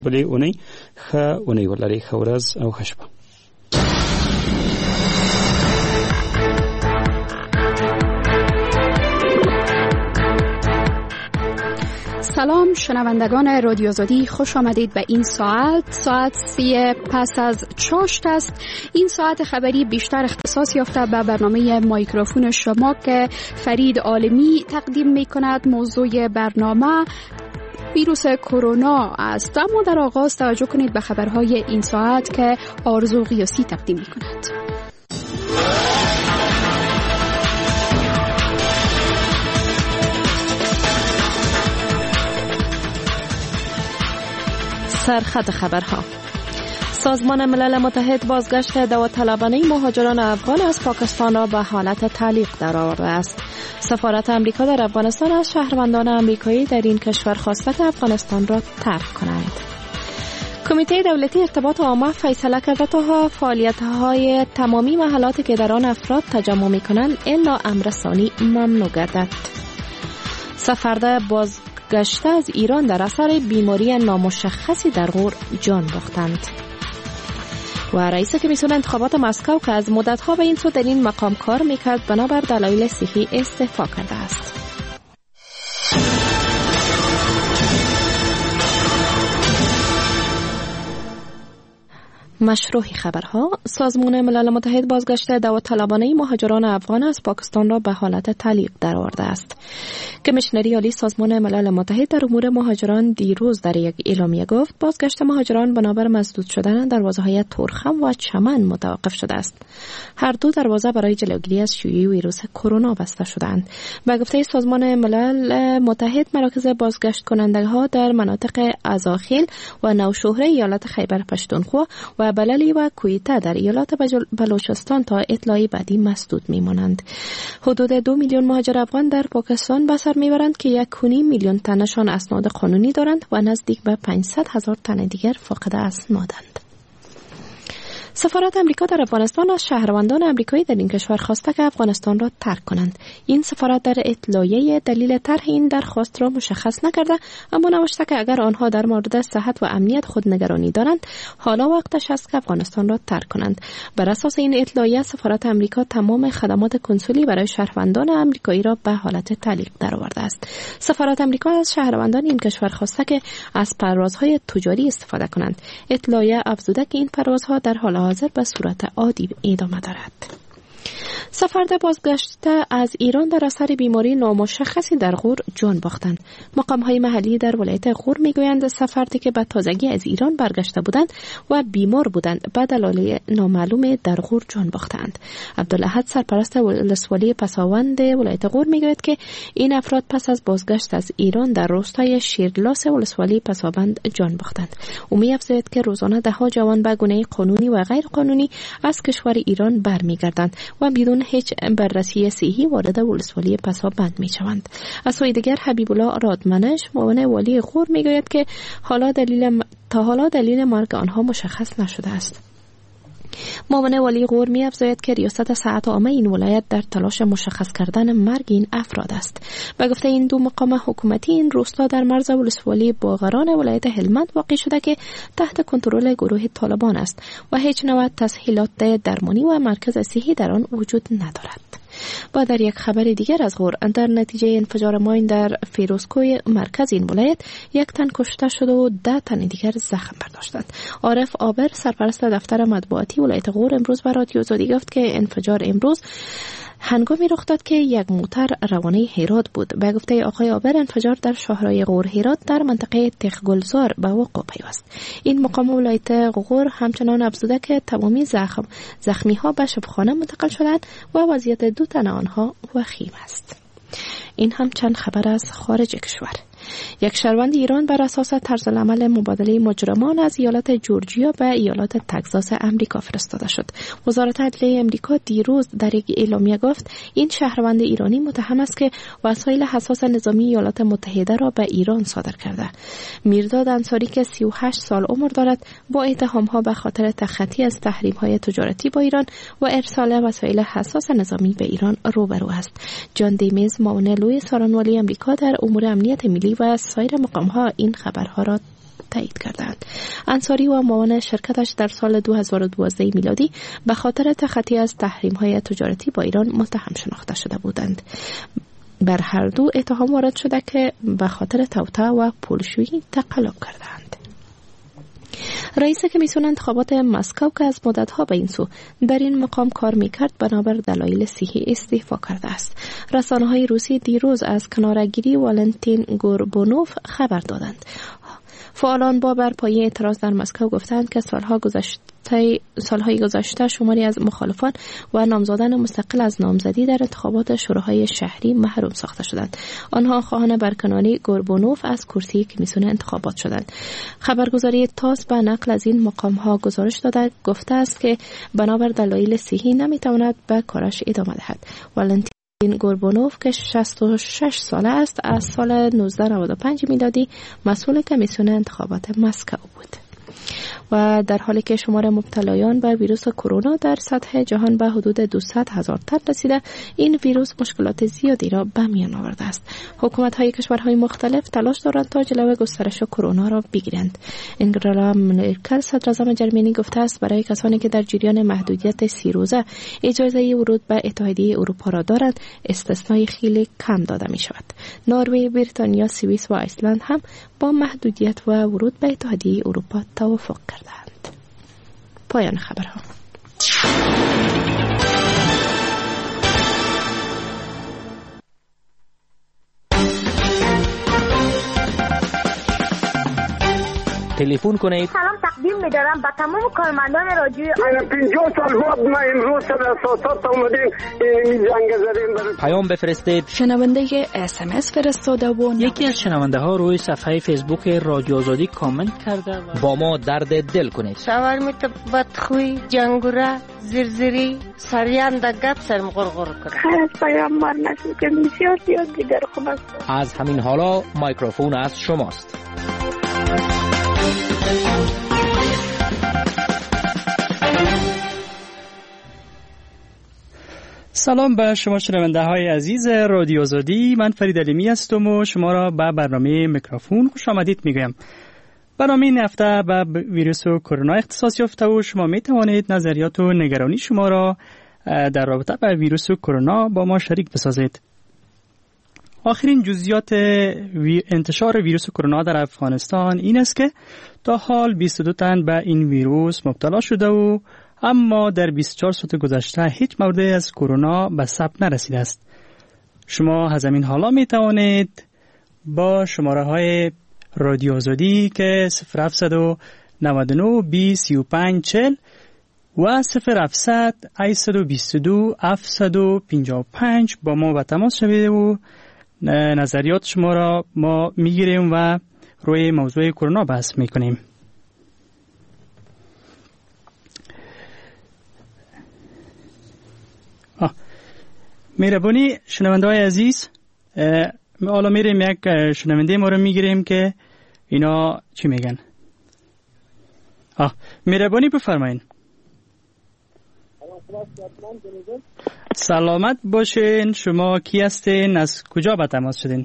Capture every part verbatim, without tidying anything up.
بلې اونۍ ښه اونۍ ولرئ، ښه ورځ او ښه شپه. سلام شنوندگان رادیو آزادی، خوش آمدید به این ساعت. ساعت سی پس از چاشت است. این ساعت خبری بیشتر اختصاص یافته به برنامه مایکروفون شما که فرید عالمی تقدیم می کند. موضوع برنامه ویروس کرونا است. اما در آغاز توجه کنید به خبرهای این ساعت که آرزو قیاسی تقدیم می کند. سرخط خبرها: سازمان ملل متحد بازگشت داوطلبانه مهاجران افغان از پاکستان را به حالت تعلیق درآورده است. سفارت آمریکا در افغانستان از شهروندان آمریکایی در این کشور خواسته که افغانستان را ترک کنند. کمیته دولتی ارتباط عامه فیصله کرده تا فعالیت‌های تمامی محلاتی که در آن افراد تجمع می‌کنند الا امر ثانی ممنوع گردد. سفرده باز گشته از ایران در اثر بیماری نامشخصی در غور جان باختند. و رئیس کمیسیون انتخابات مسکو که از مدت‌ها به این سو در این مقام کار می‌کرد بنابر دلایل صحی استعفا کرده است. مشروع خبرها: سازمان ملل متحد بازگشت داوطلبانه مهاجران افغان از پاکستان را به حالت تعلیق درآورده است. کمیشنری عالی سازمان ملل متحد در امور مهاجران دیروز در یک اعلامیه گفت بازگشت مهاجران بنابر مسدود شدن دروازه‌های تورخم و چمن متوقف شده است. هر دو دروازه برای جلوگیری از شیوع ویروس کرونا بسته شدند. به گفته سازمان ملل متحد مراکز بازگشت کنندگان در مناطق ازاخیل و نوشهره ایالت خیبر پشتونخوا و بللی و کویته در ایالات بلوچستان تا اطلاعی بعدی مسدود میمانند. حدود دو میلیون مهاجر افغان در پاکستان به سر میبرند که یک و نیم میلیون تنشان اسناد قانونی دارند و نزدیک به پانصد هزار تن دیگر فاقد اسنادند. سفارت آمریکا در افغانستان از شهروندان آمریکایی در این کشور خواسته که افغانستان را ترک کنند. این سفارت در اطلاعیه دلیل طرح این درخواست را مشخص نکرده، اما نوشته که اگر آنها در مورد صحت و امنیت خود نگرانی دارند، حالا وقتش است که افغانستان را ترک کنند. بر اساس این اطلاعیه سفارت آمریکا تمام خدمات کنسولی برای شهروندان آمریکایی را به حالت تعلیق درآورده است. سفارت آمریکا از شهروندان این کشور خواسته که از پروازهای تجاری استفاده کنند. اطلاعیه افزوده که این پروازها در حال حاضر به صورت عادی ادامه دارد. سفرده بازگشته از ایران در اثر بیماری نامشخصی در غور جان باختند. مقام‌های محلی در ولایت غور میگویند سفرده که به تازگی از ایران برگشته بودند و بیمار بودند به دلایل نامعلوم در غور جان باختند. عبدالاحد سرپرست ولسوالی پساوند ولایت غور میگوید که این افراد پس از بازگشت از ایران در روستای شیرلاس ولسوالی پساوند جان باختند. او می‌افزاید که روزانه ده ها جوان به گونه قانونی و غیر قانونی از کشور ایران برمیگردند و بدون هیچ بررسی صحی وارد ولسوالی پسابند می شوند. از سوی دیگر حبیب الله رادمنش معاون والی غور می گوید که حالا دلیل تا حالا دلیل مرگ آنها مشخص نشده است. معاون والی غور می افزاید که ریاست صحت عامه این ولایت در تلاش مشخص کردن مرگ این افراد است. به گفته این دو مقام حکومتی این روستا در مرز ولسوالی باغران ولایت هلمند واقع شده که تحت کنترل گروه طالبان است و هیچ نوع تسهیلات درمانی و مرکز صحی در آن وجود ندارد. با در یک خبر دیگر از غور، در نتیجه انفجار ماین در فیروزکوی مرکز این ولایت یک تن کشته شده و ده تن دیگر زخم برداشتند. عارف آبر سرپرست دفتر مطبوعاتی ولایت غور امروز به رادیو آزادی گفت که انفجار امروز هنگامی رخ داد که یک موتر روانه هرات بود. به گفته آقای آبر انفجار در شهرهای غور هرات در منطقه تخگلزار به وقوع پیوست. این مقام ولایت غور همچنان افزوده که تمامی زخم زخمی ها به شفاخانه منتقل شدند و وضعیت دو تن آنها وخیم است. این هم چند خبر از خارج کشور. یک شهروند ایران بر اساس طرز العمل مبادله مجرمان از ایالت جورجیا به ایالت تگزاس امریکا فرستاده شد. وزارت عدلیه امریکا دیروز در یک اعلامیه گفت این شهروند ایرانی متهم است که وسایل حساس نظامی ایالات متحده را به ایران صادر کرده. میرداد انصاری که سی و هشت سال عمر دارد با اتهام‌ها به خاطر تخطی از تحریم‌های تجارتی با ایران و ارسال وسایل حساس نظامی به ایران روبرو است. جان دیمیز معاون لوی سارانوالی امریکا در امور امنیت ملی و سایر مقام‌ها این خبرها را تایید کردند. انصاری و معاون شرکتش در سال دو هزار و دوازده میلادی به خاطر تخطی از تحریم‌های تجارتی با ایران متهم شناخته شده بودند. بر هر دو اتهام وارد شده که به خاطر توطئه و پولشویی تقلب کردند. رئیس کمیسیون انتخابات مسکو که از مدتها به این سو در این مقام کار میکرد بنابر دلایل صحی استعفا کرده است. رسانه‌های روسی دیروز از کناره‌گیری والنتین گوربونوف خبر دادند. فعالان با برپایی اعتراض در مسکو گفتند که سالها گذشته سالهای گذشته شماری از مخالفان و نامزدان مستقل از نامزدی در انتخابات شوراهای شهری محروم ساخته شدند. آنها خواهان برکناری گوربونوف از کرسی کمیسیون انتخابات شدند. خبرگزاری تاس به نقل از این مقام ها گزارش داده گفته است که بنابر دلایل صحی نمیتواند به کارش ادامه دهد. والنتین گوربونوف که شصت و شش ساله است از سال نوزده نود و پنج میلادی مسئول کمیسیون انتخابات مسکو بود. و در حالی که شمار مبتلایان به ویروس کرونا در سطح جهان به حدود دویست هزار تن رسیده، این ویروس مشکلات زیادی را به میان آورده است. حکومت‌های کشورهای مختلف تلاش دارند تا جلوی گسترش کرونا را بگیرند. انگلا مرکل صدراعظم جرمنی گفته است برای کسانی که در جریان محدودیت سی روزه اجازه ورود به اتحادیه اروپا را دارند، استثنای خیلی کم داده می شود. نروژ، بریتانیا، سوئیس و ایسلند هم با محدودیت و ورود به اتحادیه اروپا توافق کردند. پایان خبرها. تلفن کنید. سلام تقدیم می‌دارم به تمام کارمندان رادیو. پنجاه سال بعد ما امروز سر اساسات اومدیم این جنگ زدیم. پیام بفرستید. شنونده اس ام اس فرستاده و یکی از شنونده ها روی صفحه فیسبوک رادیو آزادی کامنت کرده و با ما درد دل کنید. شاورمیت بدخوی، جنگوره، زرزری، سریان در گپ سرم غرغر کنه. خیلی از پیام مار نشد که بسیار زیاد دیگر خوب است. از همین حالا مایکروفون از شماست. سلام به شما شنونده های عزیز رادیو آزادی. من فرید علیمی هستم و شما را به برنامه میکروفون خوش آمدید میگویم. برنامه این هفته به ویروس کرونا اختصاص یافته و شما می توانید نظریات و نگرانی شما را در رابطه با ویروس کرونا با ما شریک بسازید. آخرین جزئیات انتشار ویروس کرونا در افغانستان این است که تا حال بیست و دو تن به این ویروس مبتلا شده و اما در بیست و چهار ساعت گذشته هیچ مورد از کرونا به ثبت نرسیده است. شما از همین حالا می توانید با شماره های رادیو آزادی که صفر هفتصد و نود و نه بیست سی و پنج چهل و صفر هفتصد هشتصد و بیست و دو هفتصد و پنجاه و پنج با ما به تماس شوید و نظریات شما را ما میگیریم و روی موضوع کرونا بحث میکنیم. مهربانی شنونده های عزیز، حالا میریم یک شنونده ما رو میگیریم که اینا چی میگن. آه مهربانی بفرمایید. سلامت باشین. شما کی هستین؟ از کجا به تماس شدین؟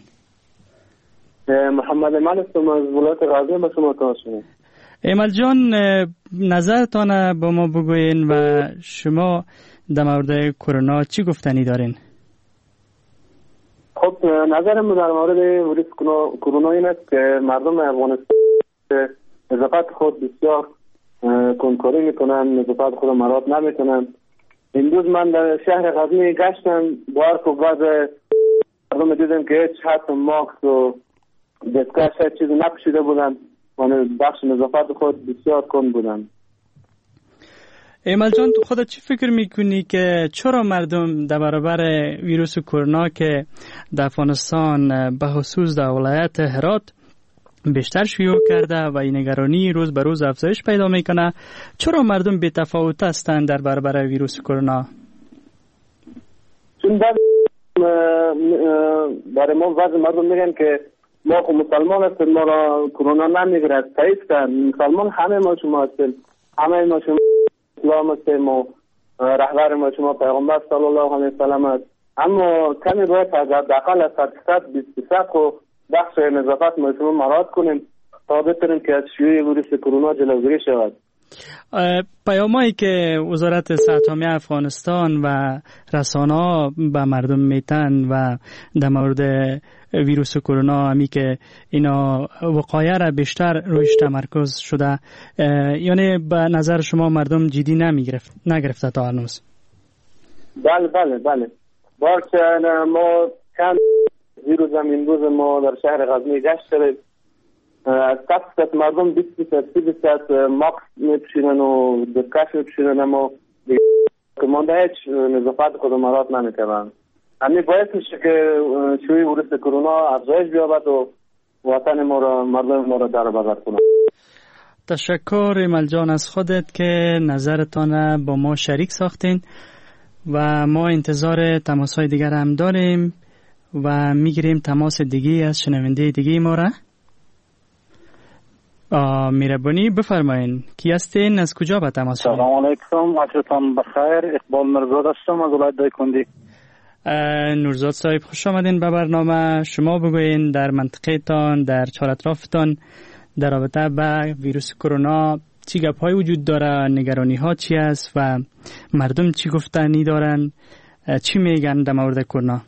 محمد امل هستم از ولایت غزنی به شما تماس شدم. امل جان نظرتان با ما بگوین و شما در مورد کرونا چی گفتنی دارین؟ خب نظرم در مورد ویروس کرونا این است که مردم افغانستان نظافت خود بسیار کنکوری میکنن، نظافت خود مراد نمیکنن. امروز من در شهر غزنی گشتم، بار و بعض مردم دیدم که هیچ حتی ماکس و دستگاه شاید چیزی نپوشیده بودن و بخش نظافت خود بسیار کن بودن. ایمال جان، تو خودت چی فکر میکنی که چرا مردم در برابر ویروس کرونا که در افغانستان به خصوص در ولایت هرات بیشتر شیوع کرده و این نگرانی روز به روز افزایش پیدا میکنه، چرا مردم بی تفاوت هستند در برابر ویروس کرونا؟ چون برای ما بعضی مردم میگن که ما خود مسلمان هستیم، ما را کرونا نمیگیرد. تایید کن مسلمان همه ما شما هستیم، همه ما شما اسلام هستیم و رهبر ما شما پیغمبر صلی الله علیه و سلم است. اما کمی باید از حداقل از صد بیست درصد و بخش نظافت ما شما مراد کنیم تا بتونیم که از شیوع ویروس کرونا جلوگیری شود. پیامایی که وزارت صحت عامه افغانستان و رسانه‌ها به مردم میتن و در مورد ویروس کرونا همی که اینا وقایع را بیشتر رویش تمرکز شده، یعنی به نظر شما مردم جدی نمیگرفت نگرفته تا هنوز؟ بله بله بله بارچه ما چند ویروز هم این روز ما در شهر غزنی گشت کردیم، از تفت مردم بیست بیست سی بیست ماکس میپشینن و دکش میپشینن، اما که مانده هیچ نظافت خود مرات نمیکنن. همین باعث میشه که شیوع ویروس کرونا افزایش بیابد و وطن ما را مردم ما را در بر کنند. تشکر ایمل جان از خودت که نظرتان با ما شریک ساختین و ما انتظار تماس‌های دیگر هم داریم و میگیریم تماس دیگه از شنونده دیگه ما را. میربانی بفرمایین، کی هستین، از کجا به تماس شدین؟ سلام علیکم، عصرتان بخیر. اقبال نورزاد هستم از ولایت دایکندی. نورزاد صاحب خوش آمدین به برنامه. شما بگوین در منطقه تان، در چهار اطرافتان در رابطه با ویروس کرونا چی گپ‌های وجود داره، نگرانی ها چی است و مردم چی گفتنی دارن، چی میگن در مورد کرونا؟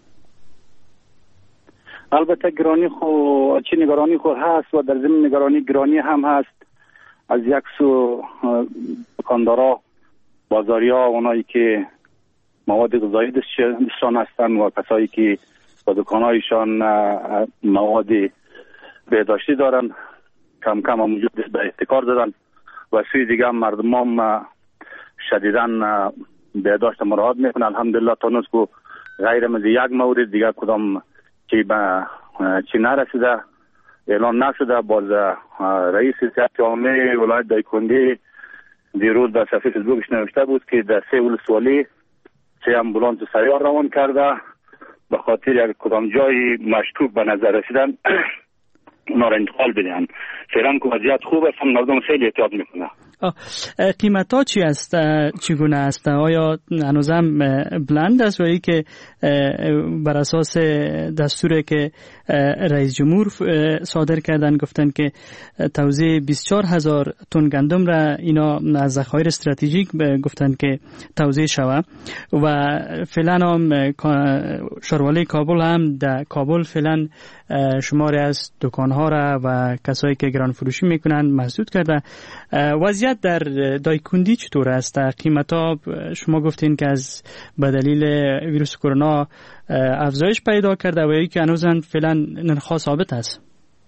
البته گرانی خو چی نگرانی خو هست و در ضمن نگرانی گرانی هم هست. از یک سو دکاندارا، بازاریا، اونایی که مواد غذایی دستشان هستن و کسایی که با دکانهایشان مواد بهداشتی دارن کم کم هم وجود به احتکار دادن و سوی دیگه هم مردم هم شدیدن بهداشت مراعات میکنن. الحمدلله تا نوز که غیر از یک مورد دیگه کدام که به چی نرسیده اعلان نشده. باز رئیس صحت عامه ولایت دایکندی دیروز در صفحه فیسبوکش نوشته بود که در سه ولسوالی سه امبولانس سیار روان کرده به خاطر یک کدام جای مشکوک به نظر رسیدن اونا را انتقال بدن. فعلا که وضعیت خوب است، مردم خیلی احتیاط میکنه. قیمت ها چی است، چگونه است؟ آیا هنوزم بلند است و ای که بر اساس دستوری که رئیس جمهور صادر کردن گفتن که توزیع بیست و چهار هزار تن گندم را اینا از ذخایر استراتژیک گفتن که توزیع شود و فعلا هم شاروالی کابل هم در کابل فعلا شماری از دکانها را و کسایی که گران فروشی میکنن محدود کرده. وضعیت در دایکندی چطور است؟ قیمتا شما گفتین که از به دلیل ویروس کرونا افزایش پیدا کرده و یکی هنوزن فعلا نرخ‌ها ثابت است.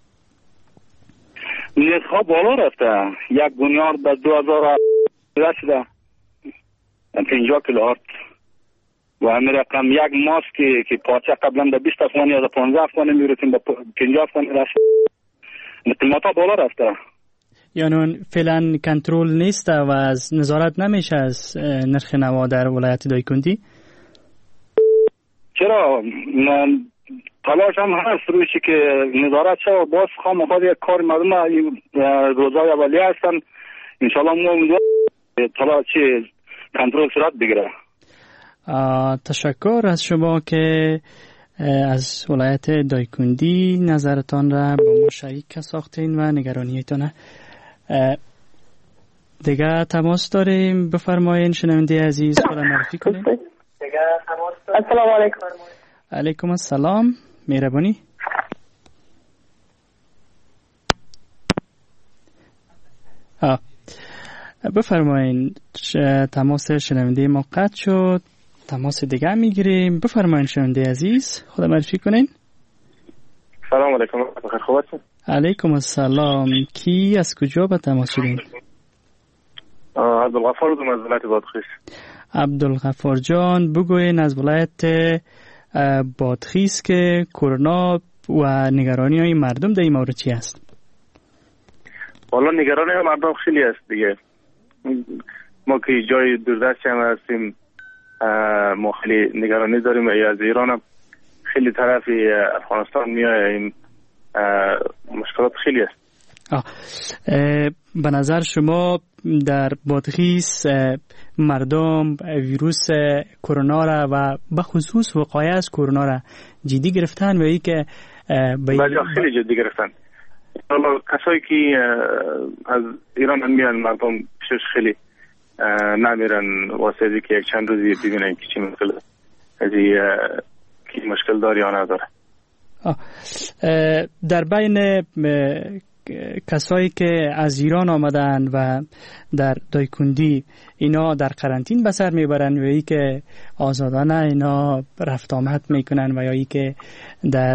نرخ‌ها بالا رفته. یک بنیار به دو هزار رسیده پنجاه کیلوهات و همین رقم یک ماسک که که پارچه قبلا به بیست افغانی یا پانزده افغانی میرسیم به پنجاه افغانی رسید. قیمت‌ها بالا رفته. یعنی فعلا کنترل نیست و از نظارت نمیشه از نرخ نوا در ولایت دایکندی؟ چرا؟ تلاش هم هست رویشی که نظارت شد. باز خواهم خواهد یک کار مردم روزای اولیه هستن. انشالله ما امیدوار تلاش کنترل صورت بگیره. تشکر از شما که از ولایت دایکندی نظرتان را با ما شریک ساختین و نگرانیتان دیگه تماس داریم. بفرمایین شنونده عزیز خود معرفی کنین. السلام علیکم. علیکم السلام. مهربانی. آه. بفرمایین تماس شنونده ما قطع شد. تماس دیگه میگیریم. بفرمایین شنونده عزیز خود معرفی کنین. سلام علیکم. بخیر خوب هستین؟ علیکم السلام. کی از کجا به تماس شدین؟ عبدالغفار بودم از ولایت بادغیس. عبدالغفار جان بگوین از ولایت بادغیس که کرونا و نگرانی های مردم در این مورد چی است؟ والا نگرانی های مردم خیلی است دیگه. ما که جای دوردست هم هستیم ما خیلی نگرانی داریم و از ایران هم خیلی طرف افغانستان میایم، مشکلات خیلی است. آه. به نظر شما در بادغیس مردم ویروس کرونا را و به خصوص وقایع از کرونا را جدی گرفتن و ای که بله خیلی جدی گرفتن. حالا کسایی که از ایران میان مردم پیشش خیلی نمیرن واسه از که یک چند روزی ببینن که چی مشکل از کی مشکل داره یا نداره. در بین کسایی که از ایران آمدن و در دایکندی اینا در قرنطین به سر میبرن و ای که آزادانه اینا رفت آمد میکنن و یا ای که در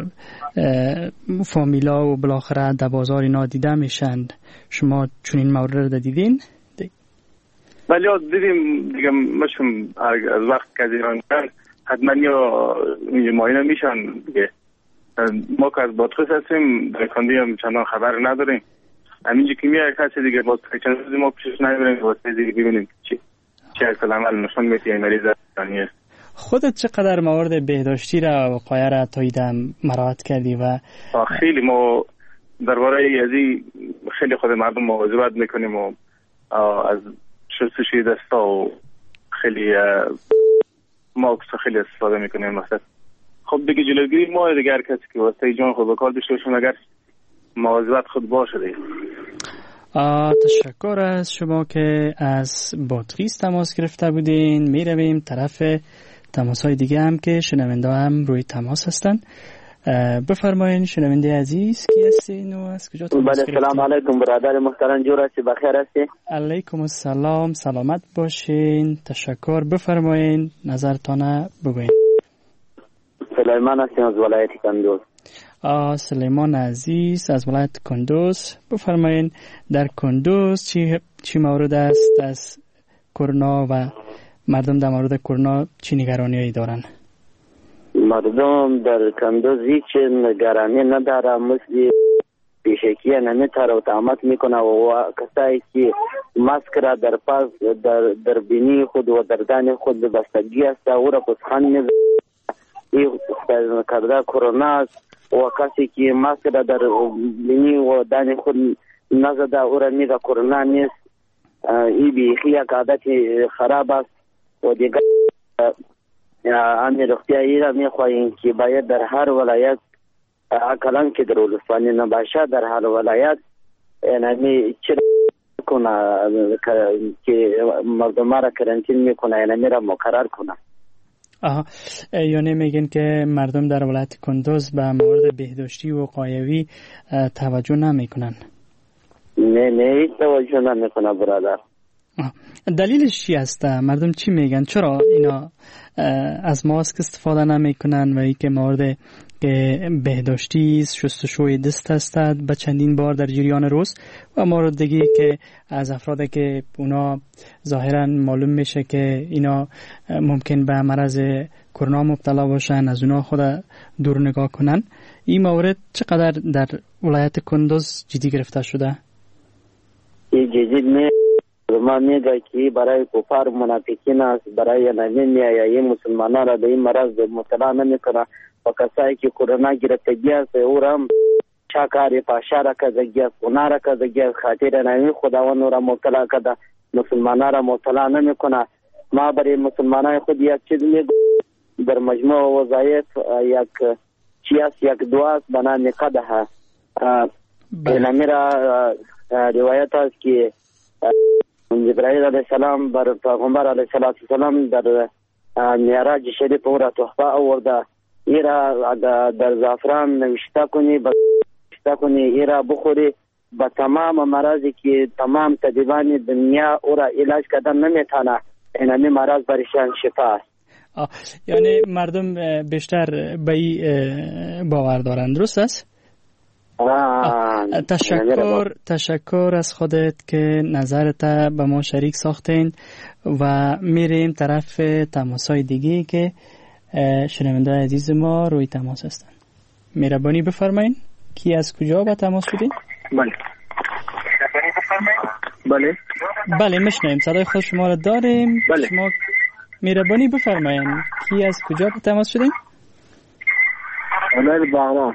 فامیلا و بالاخره در بازار اینا دیده میشن، شما چون این مورد رو دیدین؟ ولی دیدیم دیگه مشم از وقت که از ایران کن حتما یا معاینه میشن دیگه. ما که از بادخوش هستیم دایکندی هم چندان خبر نداریم. همینجا که میاد کسی دیگه باز چند روزی ما پیشش نمیبریم واسه دیگه ببینیم چی چه اصل عمل نشان میده این مریض دانی است. خودت چقدر موارد بهداشتی را وقایه را تا ایدم مراعات کردی؟ و خیلی ما درباره ازی خیلی خود مردم مواظبت میکنیم و از شستشوی دستا و خیلی ماسک خیلی استفاده میکنیم. مثلا خب دیگه جلوگیری ما دیگه هر کسی که واسه جان خود بکار داشته باشه مگر مواظبت خود باشه دیگه. تشکر از شما که از بادغیس تماس گرفته بودین. می رویم طرف تماس های دیگه هم که شنونده هم روی تماس هستن. بفرمایین شنونده عزیز کی هستین و از کجا تماس گرفتین؟ بله سلام علیکم برادر محترم، جور هستی؟ بخیر هستی؟ علیکم السلام، سلامت باشین. تشکر. بفرمایین نظرتان بگوین. سلیمان هستیم از ولایت کندوز. آه سلیمان عزیز از ولایت کندوز، بفرمایین در کندوز چی چی مورد است از کرونا و مردم در مورد کرونا چی نگرانی‌ای دارن؟ مردم در کندوز هیچ نگرانی نداره، مثل پیشکی نمیتاره و تعمت میکنه و کسایی که ماسک را در پاس در در بینی خود و در دان خود بستگی است او را پسخان میزنه. این کرده کرونا است و کسی که ماسک را در بینی و دان خود نزده او را میگه کرونا نیست. این بیخی یک عادت خراب است و دیگر امیر اختیاری را میخواهیم که باید در هر ولایت اکلان که در ولسوانی نباشه در هر ولایت یعنی چه کنه که مردم را کرنتین میکنه یعنی را مقرر کنه. آها، یعنی میگن که مردم در ولایت کندوز به موارد بهداشتی و وقایوی توجه نمیکنن؟ نه نه توجه نمیکنه برادر. دلیلش چی است؟ مردم چی میگن؟ چرا اینا از ماسک استفاده نمیکنن و ای که مورد که بهداشتی شستشوی دست هستند به چندین بار در جریان روز و مورد دیگه که از افرادی که اونا ظاهرا معلوم میشه که اینا ممکن به مرض کرونا مبتلا باشن از اونا خود دور نگاه کنن. این مورد چقدر در ولایت کندوز جدی گرفته شده؟ این جدی نه ما میگه که برای کفار منافقین است، برای نمیای مسلمانان را به این مرض مبتلا نمیکنه و کسایی که کرونا گرفتگی است او را چاکاری پاشا را کردگی است اونا را کردگی است خاطر نمی خداوند را مبتلا کرده مسلمانان را مبتلا نمیکنه. ما برای مسلمانان خود یک چیز میگو در مجموع وظایف یک چی است یک دعا است به نام قدح. این میرا روایت است که جبرائیل علیه السلام بر پیغمبر علیه السلام در معراج شریف او را تحفه آورده ایرا در زعفران نوشته کنی نوشته کنی ایرا بخوری با تمام مراضی که تمام طبیبان دنیا او را علاج کردن نمیتونه این همی مرض برشان شفا است. یعنی مردم بیشتر به این باور دارند، درست است؟ تشکر تشکر از خودت که نظرت به ما شریک ساختین و میریم طرف تماسای دیگه که شنونده عزیز ما روی تماس هستن. مهربانی بفرمایین کی از کجا با تماس شدین؟ بله بله بله میشنویم، صدای خود شما را داریم. بله. شما مهربانی بفرمایین کی از کجا با تماس شدین؟ ولایت بغلان.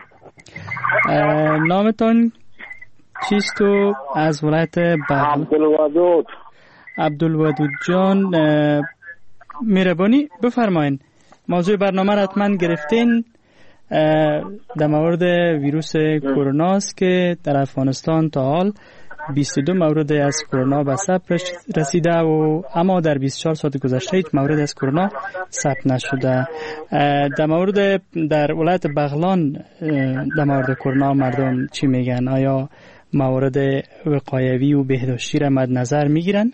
نامتان چیست و از ولایت بغلان؟ عبدالودود. عبدالودود جان مهربانی بفرمایین موضوع برنامه را حتما گرفتین. در مورد ویروس کرونا است که در افغانستان تا حال بیست و دو مورد از کرونا به ثبت رسیده و اما در بیست و چهار ساعت گذشته هیچ مورد از کرونا ثبت نشده. در مورد در ولایت بغلان در مورد کرونا مردم چی میگن؟ آیا موارد وقایوی و بهداشتی را مد نظر میگیرن؟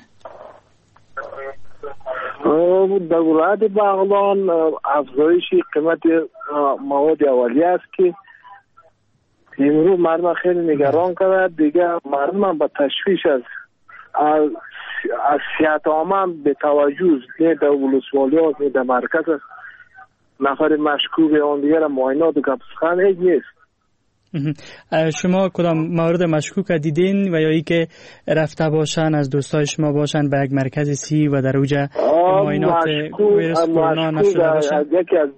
در ولایت بغلان افزایش قیمت مواد اولیه است که امروز مردم خیلی نگران کرد. دیگه مردم با تشویش از از, از صحت عامه به توجه نه در ولسوالیات نه در مرکز نفر مشکوک به اون دیگر معاینات و گپسخن هیچ نیست. شما کدام مورد مشکوک دیدین و یا ای که رفته باشن از دوستای شما باشن به یک مرکز سی و در اوجا معاینات ویروس کرونا نشده باشن؟ یکی از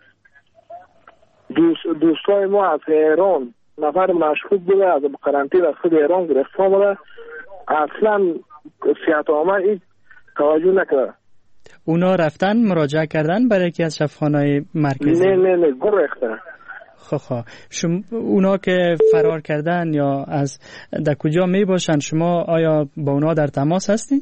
دوست دوستای ما از ایران نفر مشکوک بوده، از قرنطینه از خود ایران گرفته بوده، اصلا صحت عامه این توجه نکرده. اونا رفتن مراجعه کردن برای یکی از شفاخانه‌های مرکزی؟ نه نه نه گرفتن. خب خب شما اونا که فرار کردن یا از در کجا می باشن، شما آیا با اونا در تماس هستین؟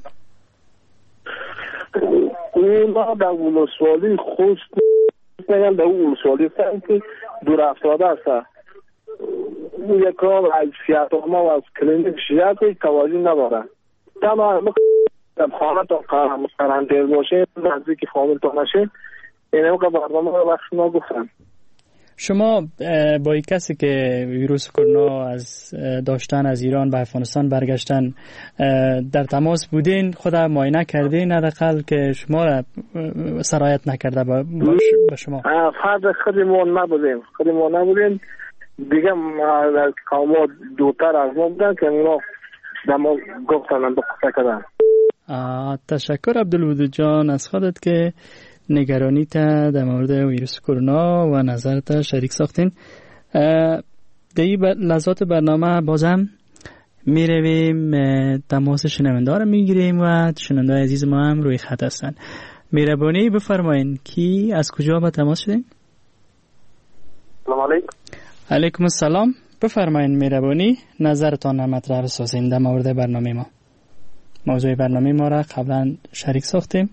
اونا در ولسوالی خوش میگن، در ولسوالی هستن که دور افتاده هستن. یک کار از صحت عامه و از کلینیک شیعت توجه نداره. تمام در خانه تا قرنطینه باشه، نزدیک فامیل تا نشه، اینه که برنامه رو وقت ما گفتن. شما با این کسی که ویروس کرونا از داشتن از ایران به افغانستان برگشتن در تماس بودین؟ خود معاینه کردین حداقل که شما را سرایت نکرده با شما؟ فرد خودمون نبودیم خودمون نبودیم دیگه. قوما دوتر از ما بودن که اونا در ما گفتن به قصه کردن. تشکر عبدالودود جان از خودت که نگرانی تا در مورد ویروس کرونا و نظرت شریک ساختین. در این لحظات برنامه بازم می رویم تماس شنونده را می گیریم و شنونده عزیز ما هم روی خط هستن. مهربانی بفرمایین کی از کجا با تماس شدین؟ سلام علیکم. علیکم السلام. بفرمایین مهربانی نظرتان را مطرح بسازین در مورد برنامه ما. موضوع برنامه ما را قبلا شریک ساختیم.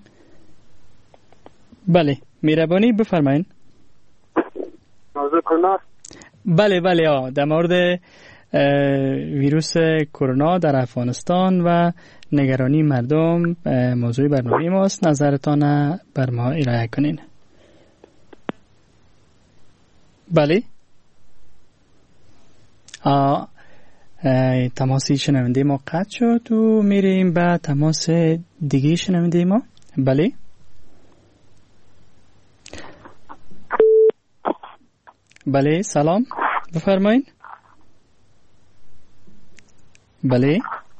بله مهربانی بفرمایین. موضوع کرونا؟ بله بله آه در مورد ویروس کرونا در افغانستان و نگرانی مردم موضوع برنامه ماست. نظرتان بر ما ارائه کنین. بله آه تماسی شنونده ما قطع شد و میریم به تماس دیگه شنونده ما. بله بله سلام بفرمایین. بله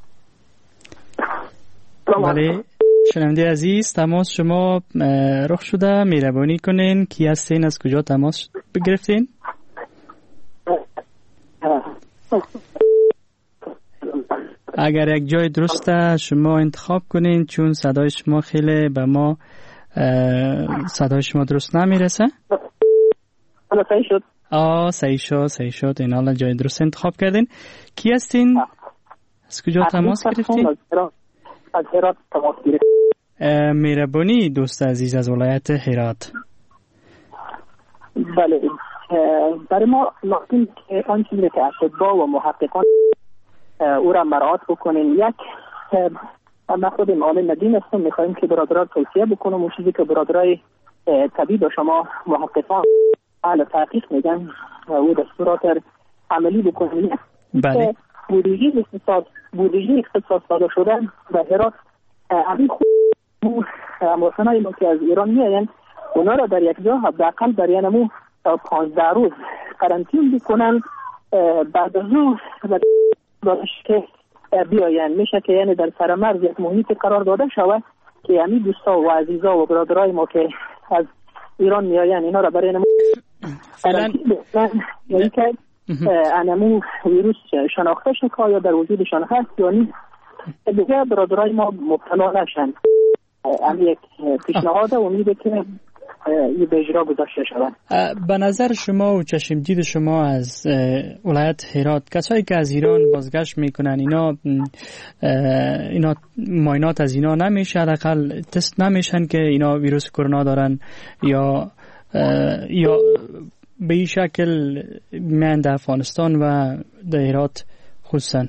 بله شنونده عزیز تماس شما رخ شده، مهربانی کنین کی هستین، از کجا تماس بگرفتین؟ اگر یک جای درسته شما انتخاب کنین چون صدای شما خیلی به ما صدای شما درست نمیرسه. حالا صحیح شد؟ آه صحیح شد صحیح شد. این حالا جای درست انتخاب کردین. کی هستین؟ از کجا تماس گرفتین؟ از هرات تماس گرفتین. مهربانی دوست عزیز از ولایت هرات. بله برای ما لازم که آن چیزی که اطباء و محققان او را مراعات بکنین. یک من خود معلم ندین هستم، میخوایم که برادران توصیه بکنم و چیزی که برادرای طبیب و شما محققان اهل تحقیق میگن او دستورات عملی بکنین. بله بودجه اختصاص بودجه اختصاص داده شدن به هرات همین خوب اموسنایی ما که از ایران میاین اونا را در یک جا حداقل برای نمو پانزده روز قرنطینه بکنن، بعد از اون که بیاین میشه که یعنی در سرمرز یک محیط قرار داده شود که یعنی دوستا و عزیزا و برادرای ما که از ایران میاین اینا را برای نمو فعلا یعنی که انمو ویروس شناخته شد که یا در وجودشان هست یا نیست دیگه برادرای ما مبتلا نشن. هم یک پیشنهاد و امیده که این به اجرا گذاشته شود. به نظر شما و چشم دید شما از ولایت هرات، کسایی که از ایران بازگشت میکنن اینا اینا معاینات از اینا نمیشه، حداقل تست نمیشن که اینا ویروس کرونا دارن یا یا به این شکل من در افغانستان و در هرات خصوصا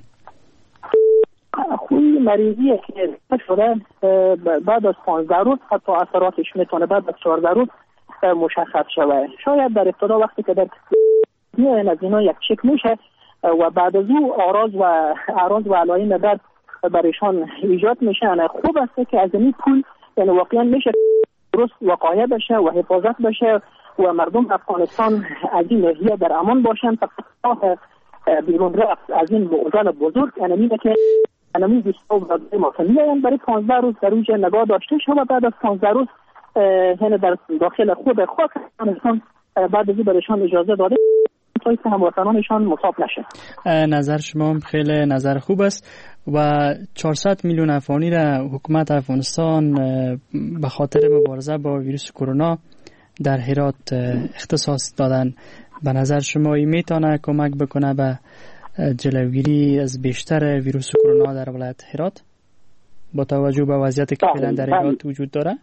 خوی مریضی که شده بعد از پانزده روز حتی اثراتش میتونه بعد از چهارده روز مشخص شود. شاید در ابتدا وقتی که در میان از اینا یک چک میشه و بعد از او آراز و اعراض و علائم بعد برایشان ایجاد میشن، خوب است که از این پول یعنی واقعا میشه درست وقایع بشه و حفاظت بشه و مردم افغانستان از این ناحیه در امان باشن. فقط بیرون رفت از این موضوع بزرگ یعنی میگه که انمی دوستا و برای ما که میاین برای پانزده روز در اونجا نگاه داشته شد و بعد از پانزده روز هنه در داخل خود خاک افغانستان بعد از این برایشان اجازه داده تا که هموطنانشان مصاب نشه. نظر شما خیلی نظر خوب است و چهارصد میلیون افغانی را حکومت افغانستان به خاطر مبارزه با ویروس کرونا در هرات اختصاص دادن. به نظر شما این میتونه کمک بکنه به جلوگیری از بیشتر ویروس کرونا در ولایت هرات با توجه به وضعیتی که فعلا در هرات وجود داره؟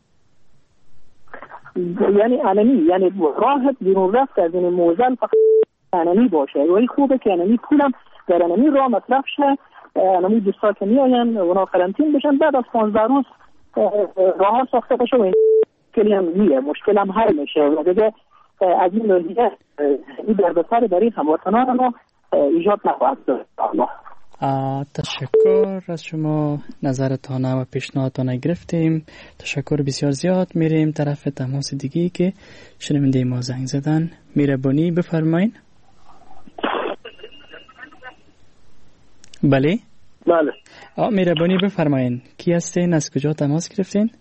یعنی انمی یعنی راه بیرون رفت از این موزل فقط انمی باشه و این خوبه که انمی پولم در انمی راه مصرف شه، انمی دوستا که میاین اونا قرنطین بشن بعد از پانزده روز راه ها ساخته بشه و این مشکلی هم نیه، مشکل هم حل میشه و دیگه از این نوعیه این دردسر برای هموطنان ما ایجاد نخواهد داشت. تشکر از شما، نظرتان و پیشنهادتان گرفتیم. تشکر بسیار زیاد. میریم طرف تماس دیگه که شنونده ما زنگ زدن. میربانی بفرمایین. بله بله آ میربانی بفرمایین. کی هستین؟ از کجا تماس گرفتین؟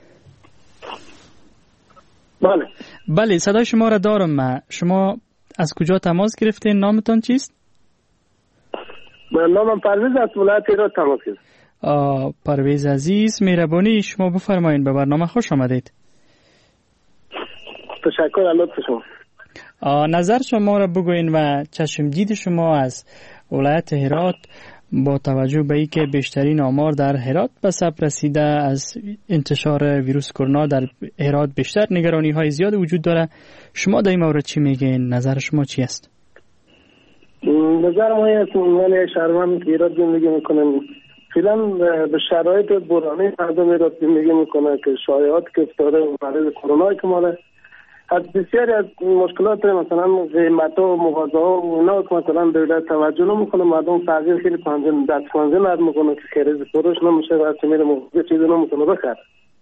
بله بله صدای شما را دارم. ما شما از کجا تماس گرفتین؟ نامتان چیست؟ من نامم پرویز از ولایت هرات تماس گرفتم. آ پرویز عزیز، مهربانی شما بفرمایید، به برنامه خوش آمدید. تشکر از لطف شما. آ نظر شما را بگوین و چشم دید شما از ولایت هرات با توجه به اینکه بیشترین آمار در هرات به ثبت رسیده از انتشار ویروس کرونا در هرات بیشتر نگرانی های زیاد وجود داره. شما در این مورد چی میگین؟ نظر شما چی است؟ نظر ما است من شهروند که هرات زندگی میکنم فعلا به شرایط بحرانی مردم هرات زندگی میکنه که شایعات که افتاده مریض کرونا که ماله از بسیاری از مشکلات مثلا قیمت ها و مغازه ها و اونا که مثلا دولت توجه نمیکنه، مردم تغییر خیلی پنجه دست پنجه نرد میکنه که خیلی فروش نمیشه و هرچی میره مغازه چیزی نمیتونه بخره.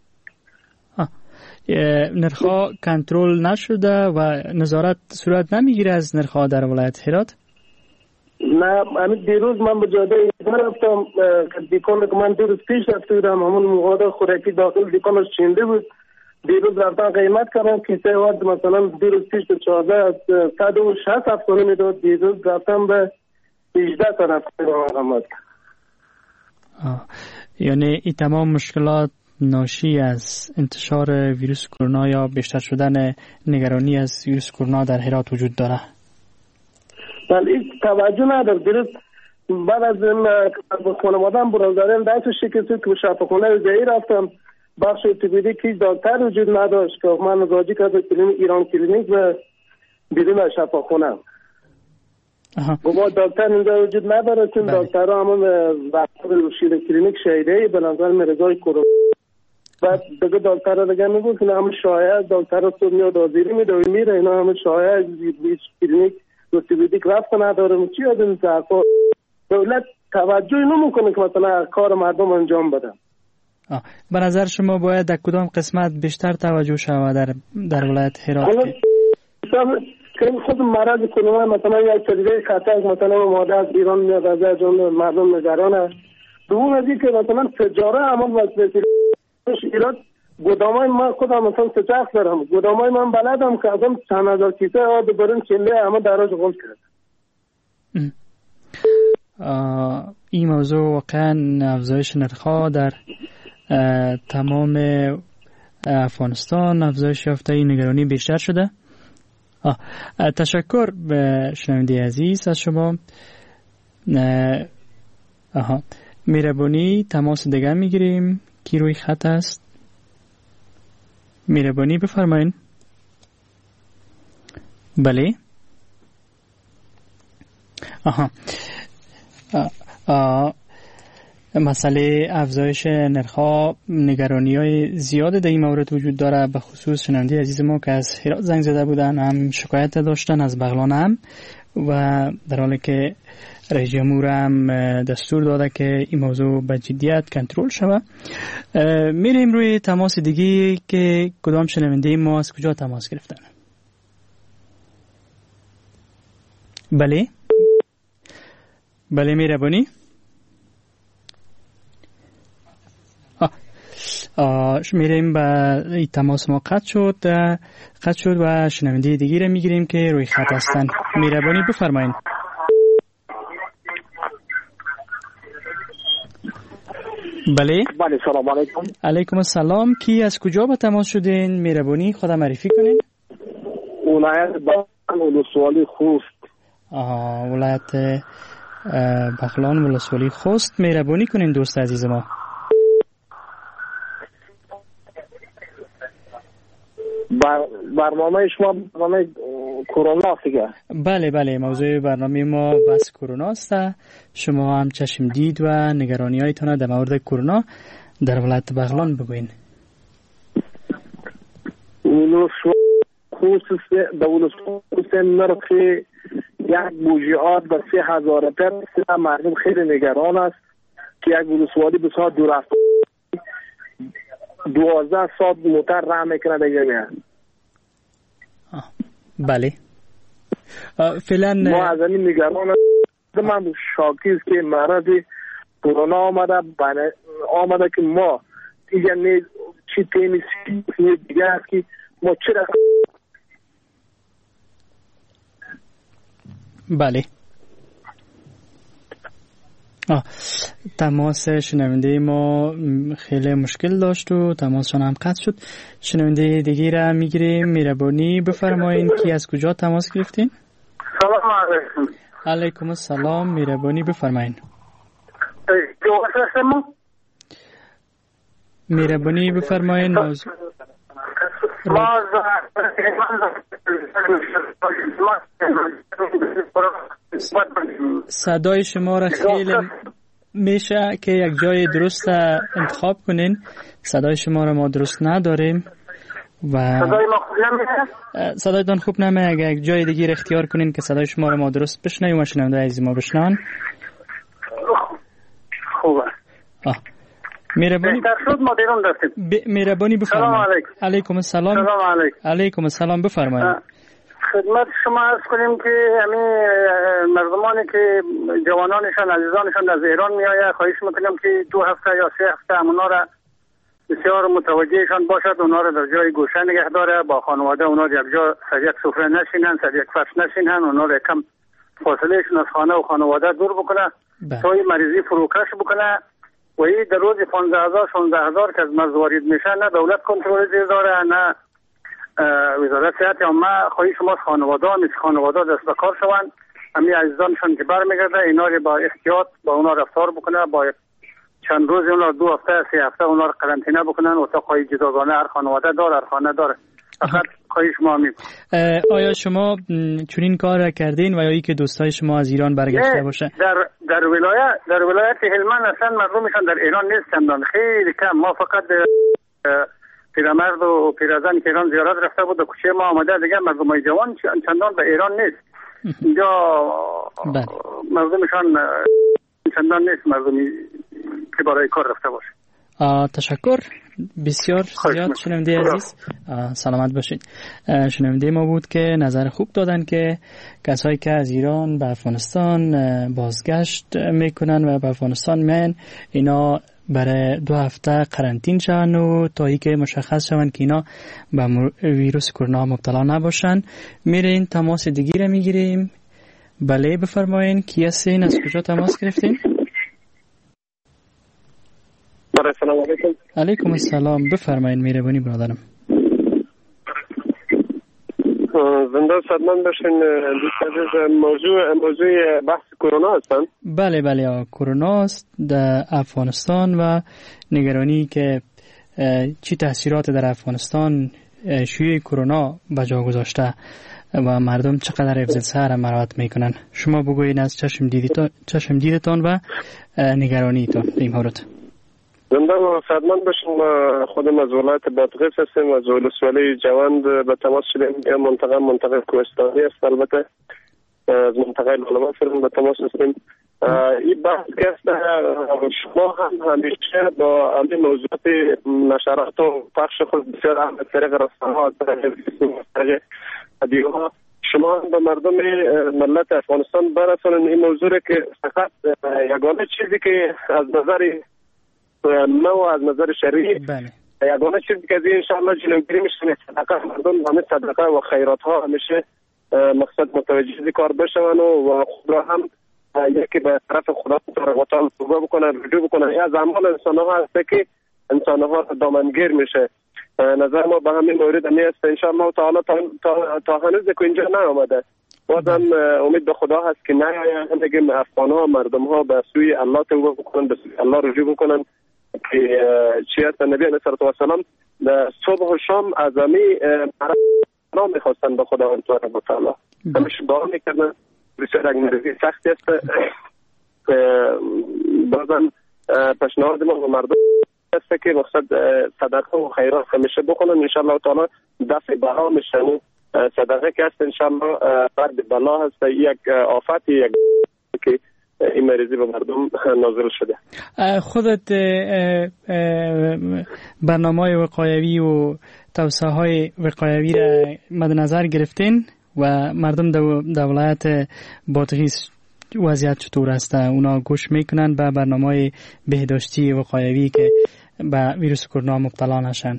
نرخ‌ها کنترل نشده و نظارت صورت نمیگیره از نرخ‌ها در ولایت هرات؟ نه همین دیروز من به جاده ایدان رفتم که دیکان که من دیروز پیش رفته بودم همون مواد خوراکی داخل دیکانش چینده بود. دیروز رفتن قیمت کردن کیسه واد مثلا دیروز پیش به چهارده از صد و شصت افغانی میداد، دیروز رفتن به هجده تا افغانی قیمت. یعنی این تمام مشکلات ناشی از انتشار ویروس کرونا یا بیشتر شدن نگرانی از ویروس کرونا در هرات وجود داره؟ بله این توجه نداره. دیروز بعد از این خانواده‌ام برادرم دست شکست که به شفاخانه زهیر رفتم، بخش ارتوپدی که دکتر وجود نداشت که من راجع کردم کلینیک ایران کلینیک و بدون شفاخانه. با دکتر اینجا وجود نداره چون دکترها همون وقت شیر کلینیک شهیده به نظر مرزای کرونا. بعد دیگه دکترها دیگه میگفت که همون شایعه دکترها تو میاد آزیری میده و میره، اینا همون شایعه کلینیک ارتوپدیک رفت نداره. چی از این زعفا دولت توجه نمیکنه که مثلا کار مردم انجام بده. آه. به نظر شما باید در کدام قسمت بیشتر توجه شود در در ولایت هرات؟ که خود مرض کرونا مثلا یک پدیده خطر مثلا ماده از ایران میاد از جمله مردم نگرانه. دوم از این که مثلا تجاره عمل واسه ایران گودامای ما خودم مثلا سچاق دارم، گودامای من بلدم که ازم چند هزار کیسه آب برن چله همه دراج غل کرد. این موضوع واقعا افزایش نرخ‌ها در تمام افغانستان افزایش یافته، این نگرانی بیشتر شده. آه. تشکر به شنونده عزیز از شما. آها مهربانی تماس دیگر میگیریم. کی روی خط است؟ مهربانی بفرمایید. بله. آها آه. آه. مسئله افزایش نرخ‌ها نگرانی‌های زیاد در این مورد وجود داره. به خصوص شنونده عزیز ما که از هرات زنگ زده بودن هم شکایت داشتن، از بغلان هم، و در حالی که رئیس جمهور هم دستور داده که این موضوع به جدیت کنترل شود. میریم روی تماس دیگه که کدام شنونده ما از کجا تماس گرفتن. بله بله مهربانی. میریم به تماس ما قطع شد قطع شد و شنونده دیگه رو میگیریم که روی خط هستن. مهربانی بفرمایید. بله بله سلام علیکم. علیکم السلام. کی از کجا به تماس شدین؟ مهربانی خدا معرفی کنین. ولایت بغلان ولسوالی خوست. آها ولایت بغلان ولسوالی خوست. مهربانی کنین دوست عزیز ما. برنامه شما برنامه کرونا است دیگه؟ بله بله موضوع برنامه ما بس کرونا است. شما هم چشم دید و نگرانی هایتان در مورد کرونا در ولایت بغلان بگوین. خصوص دولت خصوص نرخ یک بوجیات به سه هزار پر مردم خیلی نگران است که یک ولسوالی بسیار دور است. دوازده ساعت موتر راه میکنه دیگه. بله فعلا ما از این نگران هستم. من شاکی است که مرض کرونا آمده آمده که ما دیگه نه چی تیمی دیگه است که ما چرا. بله آه. تماس شنونده ما خیلی مشکل داشت و تماسشان هم قطع شد. شنونده دیگه را میگیریم. مهربانی بفرمایید کی از کجا تماس گرفتین؟ سلام علیکم. علیکم السلام. مهربانی بفرمایید. مهربانی بفرمایید. موضوع صدای شما را خیلی میشه که یک جای درست انتخاب کنین. صدای شما را ما درست نداریم و صدای ما خوب نمیشه. صدایتان خوب نمیشه. اگر یک جای دیگه اختیار کنین که صدای شما را ما درست بشنویم و شنونده عزیز ما بشنون. خوبه. آه مهربانی مهربانی بفرمایید. علیکم السلام. سلام علیکم. علیکم السلام بفرمایید. خدمت شما عرض کنیم که همین مردمانی که جوانانشان عزیزانشان از ایران میآید خواهش میکنم که دو هفته یا سه هفته اونا را بسیار متوجهشان باشد، اونا را در جای گوشه نگه داره، با خانواده اونا یک جا سر یک سفره نشینن، سر یک فرش نشینن، اونا را کم فاصلهشون از خانه و خانواده دور بکنه تا این مریضی فروکش بکنه. و این در روز پانزده هزار شانزده هزار که از مرز وارد میشه نه دولت کنترل زیر داره نه وزارت صحت عامه. خواهی شما از خانواده هم از خانواده دست به کار شوند. همین عزیزانشان که برمیگرده اینا رو با احتیاط با اونا رفتار بکنه، با چند روز اونا دو هفته سه هفته اونا رو قرنطینه بکنن. اتاقای جداگانه هر خانواده داره، هر خانه داره. فقط خواهی شما می آیا شما چنین کار را کردین و یا ای که دوستای شما از ایران برگشته باشه؟ در در ولایت در ولایت هلمند اصلا مردمشان در ایران نیستند، خیلی کم. ما فقط پیرمرد و پیرزن که ایران زیارت رفته بود و کوچه ما آمده، دیگه مردمای جوان چندان به ایران نیست. اینجا مردمشان چندان نیست، مردمی که برای کار رفته باشه. تشکر بسیار زیاد شنونده عزیز. سلامت باشید. شنونده ما بود که نظر خوب دادن که کسایی که از ایران به افغانستان بازگشت میکنن و به افغانستان میان اینا برای دو هفته قرنطین شون و تا ای که مشخص شون که اینا به ویروس کرونا مبتلا نباشن. میرین تماس دیگه رو میگیریم. بله بفرمایین کی هستین؟ از کجا تماس گرفتین؟ سلام علیکم. علیکم السلام. بفرمایید مهربانی برادرم. زنده و سلامت باشین. دوست عزیز، موضوع موضوع بحث کرونا هستن. بله بله کرونا است در افغانستان و نگرانی که چی تاثیرات در افغانستان شیوع کرونا به جا گذاشته و مردم چقدر حفظ سر مراعات میکنن. شما بگویید از چشم دیدتان چشم دیدتان و نگرانیتان این مورد. زنده و سلامت باشیم. خودم از ولایت بادغیس هستیم، از ولسوالی جوند به تماس شدیم. این منطقه منطقه کوهستانی است. البته از منطقه لاله‌مصر به تماس هستیم. این بحث که است، شما هم همیشه با این موضوعات نشرات و پخش خود بسیار اهم از طریق رسانه‌ها، از طریق رادیوها شما هم به مردم ملت افغانستان برسانید این موضوع که فقط یگانه چیزی که از نظر ما و از نظر شرعی بله یگانه چیزی که از این انشاءالله جلوگیری میشه صدقه مردم همه صدقه و خیرات ها همیشه مقصد متوجه کار بشون و خود را هم یکی به طرف خدا و تعالی توبه بکنن، رجوع بکنن. این از اعمال انسان ها هست که انسان ها دامنگیر میشه. نظر ما به همین مورد همی است انشاءالله تعالی تا, تا, تا هنوز که اینجا نیامده. بازم امید به خدا هست که نیاید. همگیم افغان ها مردم ها به سوی الله توبه بکنن، به سوی الله رجوع بکنن که چی هست نبی علیه السلام صبح و شام از همی نام میخواستن به خداوند تبارک و تعالی. همیشه دعا میکردن. بسیار یک مرضی سختی است. بازم پیشنهاد ما به مردم است که مقصد صدقه و خیرات همیشه بکنن. انشاءالله تعالی دفع بلا میشن. صدقه که است انشاءالله رد بلا هست. یک آفت یک که این مریضی به مردم نازل شده. خودت برنامه وقایوی و توصیه های وقایوی را مد نظر گرفتین و مردم در ولایت بادغیس وضعیت چطور است؟ اونا گوش میکنن به برنامه بهداشتی وقایوی که به ویروس کرونا مبتلا نشن؟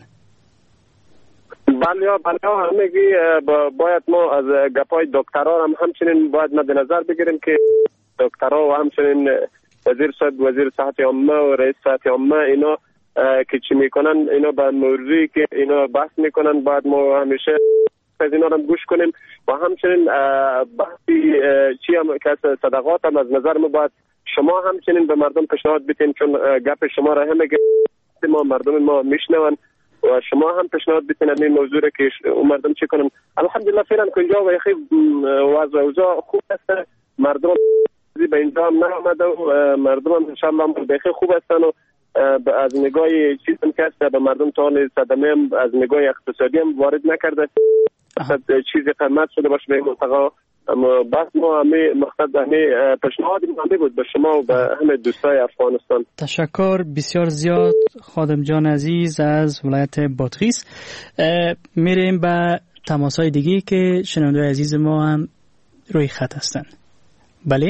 بله بله همگی باید ما از گپای دکترها هم همچنین باید مد نظر بگیریم که دکترها و همچنین وزیر صحت وزیر صحت عامه و رئیس صحت عامه اینا که چی میکنن اینا به موضوعی که اینا بحث میکنن باید ما همیشه از اینا هم گوش کنیم و همچنین بحثی چی هم که صدقات هم از نظر ما باید شما همچنین به مردم پیشنهاد بدین چون گپ شما را همه ما مردم ما میشنون و شما هم پیشنهاد بدین این موضوع را که مردم چی کنن. الحمدلله فعلا که اینجا و خیلی وضع اوضاع خوب است. مردم به اینجا هم نامده و مردم هم انشاءالله بخیر خوب هستن و از نگاه چیز هم که است به مردم تان صدمه هم از نگاه اقتصادی هم وارد نکرده. چیزی قیمت شده باشه به این منطقه. اما بس ما همه مقصد همه پیشنهاد همه بود به شما و به همه دوستای افغانستان. تشکر بسیار زیاد خادم جان عزیز از ولایت بادغیس. میریم به تماس‌های دیگه که شنونده عزیز ما هم روی خط هستن. بله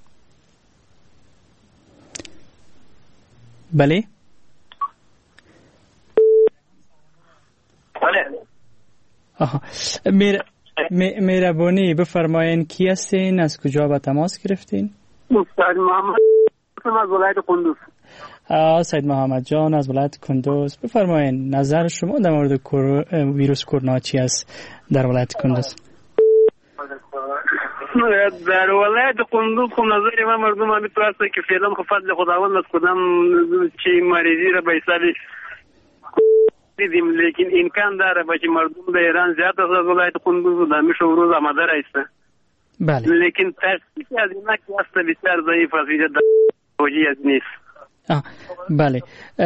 بله بله آها میر مهربانی بفرمایین کی هستین، از کجا با تماس گرفتین؟ سید محمد از ولایت کندوز. آه سید محمد جان از ولایت کندوز، بفرمایین نظر شما در مورد ویروس کرونا چی است در ولایت کندوز؟ در ولایت کندوز خب نظر من مردم همین تو هست که فعلا خب فضل خداوند از کدام چی مریضی را به حسابی دیدیم، لیکن امکان داره با که مردم در ایران زیاد از ولایت کندوز و دمیش و روز آمده رایسته. بله. لیکن تحقیقی از اینا که هست بسیار ضعیف از اینجا توجیه از نیست. آه بله.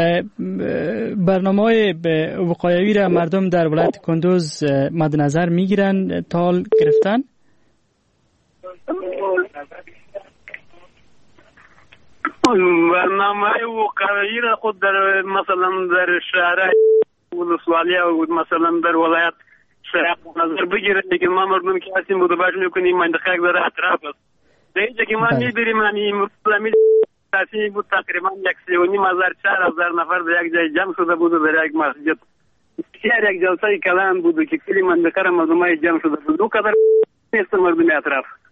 برنامه وقایوی را مردم در ولایت کندوز مد نظر میگیرن تال گرفتن؟ برنامه وقایوی را خود در مثلا در شهر ولسوالی و مثلا در ولایت شهر نظر بگیرن، لیکن ما مردم که هستیم بوده باش میکنیم منطقه در اطراف است. در اینجا که ما میبریم همین مسلمی تاثیر بود تقریبا یک سی و نیم هزار چهار هزار نفر در یک جای جمع شده بود در یک مسجد. بسیار یک جلسه کلان بود که کلی منطقه را مردمای جمع شده بود. دو قدر نیست مردم اطراف.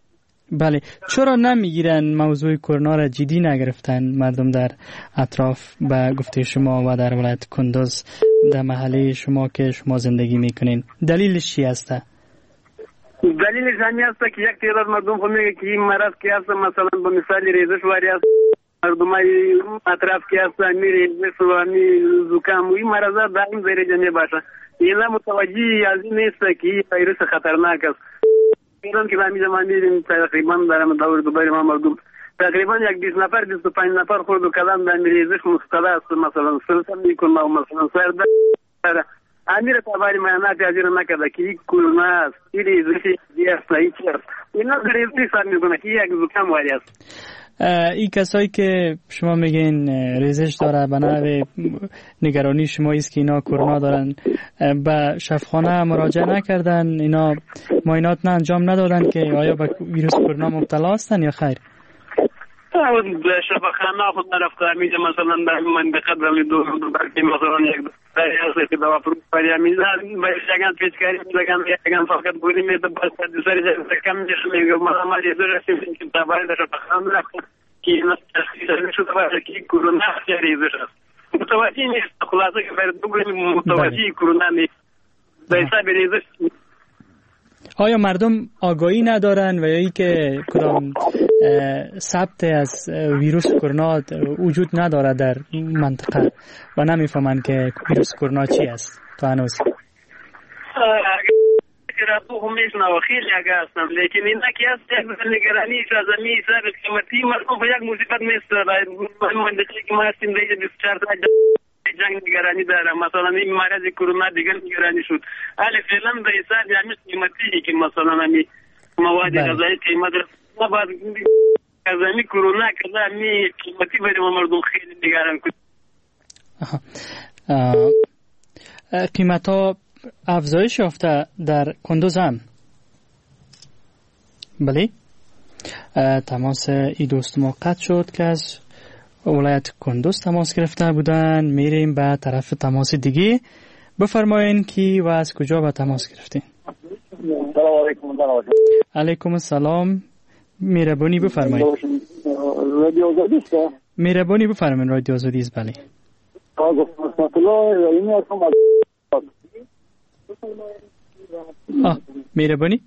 بله، چرا نمیگیرن موضوع کرونا را جدی نگرفتن مردم در اطراف به گفته شما و در ولایت کندوز در محله شما که شما زندگی میکنین؟ دلیلش چی است؟ دلیلش همین است که یک تعداد مردم خود میگه که این مرض که هست مثلا به مثال ریزش واری است، مردمای اطراف که هست می ریزش و می زکام و این مرض دائم درجه میباشه. اینا متوجه از این نیست که این ویروس خطرناک است. ایران که همین زمان میدیم تقریبا در دور دوباره ما مردم تقریبا یک بیست نفر بیست و پنج نفر خورد و کلام در ریزش مستقل است، مثلا سلطه میکنه و مثلا سرد امیر تباری معنات ازیر نکرده که این کرونا است، این ریزشی است، هیچی است. اینا ریزشی سر میکنه که یک زکام واری است. این کسایی که شما میگین ریزش داره به نوع نگرانی شما است که اینا کرونا دارن، به شفاخانه مراجعه نکردن؟ اینا معاینات نه انجام ندادن که آیا به ویروس کرونا مبتلا هستن یا خیر؟ به شفاخانه خود نرفته. همیشه مثلا در منطقه در دو برکی مثلا یک داری هست که دوا فروش همیشه باید شگان پیچکاری میزگن یکن فقط بوری میده باید سری جایی کم میشه میگه مثلا ما یه دو رسیم که تبایی در شفاخانه رفته که اینا تشخیص شده باید که کرونا ریزش است. متوجه نیست، خلاصه که باید بگویم متوجه کرونا نیست، به حساب ریزش. آیا مردم آگاهی ندارن و یا ای که کدام ثبت از ویروس کرونا وجود نداره در منطقه و نمیفهمن که ویروس کرونا چی است تا هنوز؟ راتو همیش نو خیلی اگه هستم، لیکن این که هست یک نگرانی شازمی ثابت قیمتی مردم به یک مصیبت نیست. منطقه که ما هستیم دیگه بیست و چهار تا جنگ نگرانی داره، مثلا این مرض کرونا دیگر نگرانی شد. حالا فعلا به حساب همیش قیمتی که مثلا همی مواد غذایی قیمت ما بعد از همی کرونا کذا همی قیمتی بریم مردم خیلی نگران کنیم. قیمت ها افزایش یافته در کندوز هم؟ بله. تماس ای دوست ما قطع شد که از ولایت کندوز تماس گرفته بودن. میریم به طرف تماس دیگه. بفرمایین کی و از کجا به تماس گرفتین؟ سلام علیکم. علیکم السلام. مهربانی بفرمایید. رادیو آزادی است؟ مهربانی بفرمایید. رادیو آزادی است. بله. آقا رحمت الله رحیمی هستم. آه مهربانی.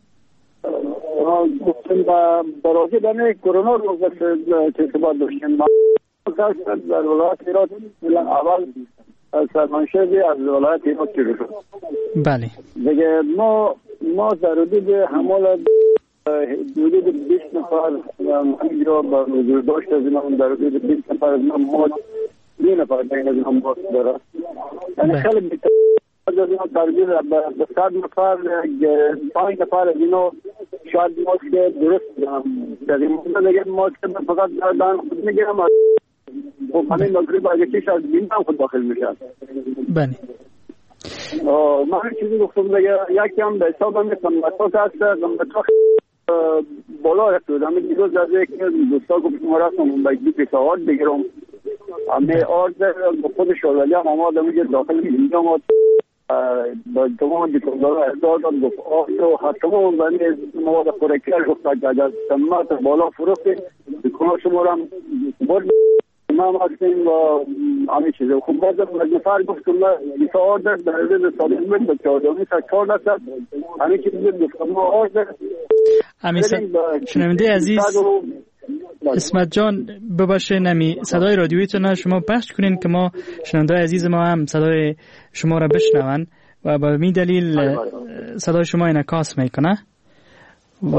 گفتم برای دنه کرونا رو که ثبات داشتیم ما در ولایت هرات اول سرمنشه‌ای از ولایت هرات شروع شد. بله. دیگه ما ما در حدود حمال حدود بیست نفر اینجا با حضور داشت از اینا در حدود بیست نفر از اینا ما دو نفر بین از اینا ما داره. یعنی خیلی بیشتر از اینا درگیر به صد نفر پنج نفر از اینا شاید ما که درست در این مورد دیگه ما که فقط دارن خود میگیرم و همین مغرب اگه کش از بین هم خود داخل میشن. بله. من هر چیزی گفتم دیگه یکی هم به حساب هم میکنم مساس هست گمبتا بالا رفتود همین دیروز از یک دوستا گفتم ما رفتم باید بی پیساوات بگیرم همه آرد به خود شورولی هم آماد میگه داخل اینجا ما با تمام دیکندارا احضار داد گفت آفتو حتما بنده مواد خوراکیار گفت که اگر سمت بالا فروخته دیکندار شما را برد امام هستیم و همه چیزه. خب بازم نفر گفتم دیتا آردر در حدود سالیت بند به چهاردمی سا چهار نسد همه چیزه گفتم ما آردر شنونده عزیز اسمت جان بباشه نمی صدای رادیویتون شما پخش کنین که ما شنونده عزیز ما هم صدای شما را بشنون و به این دلیل صدای شما انعکاس میکنه و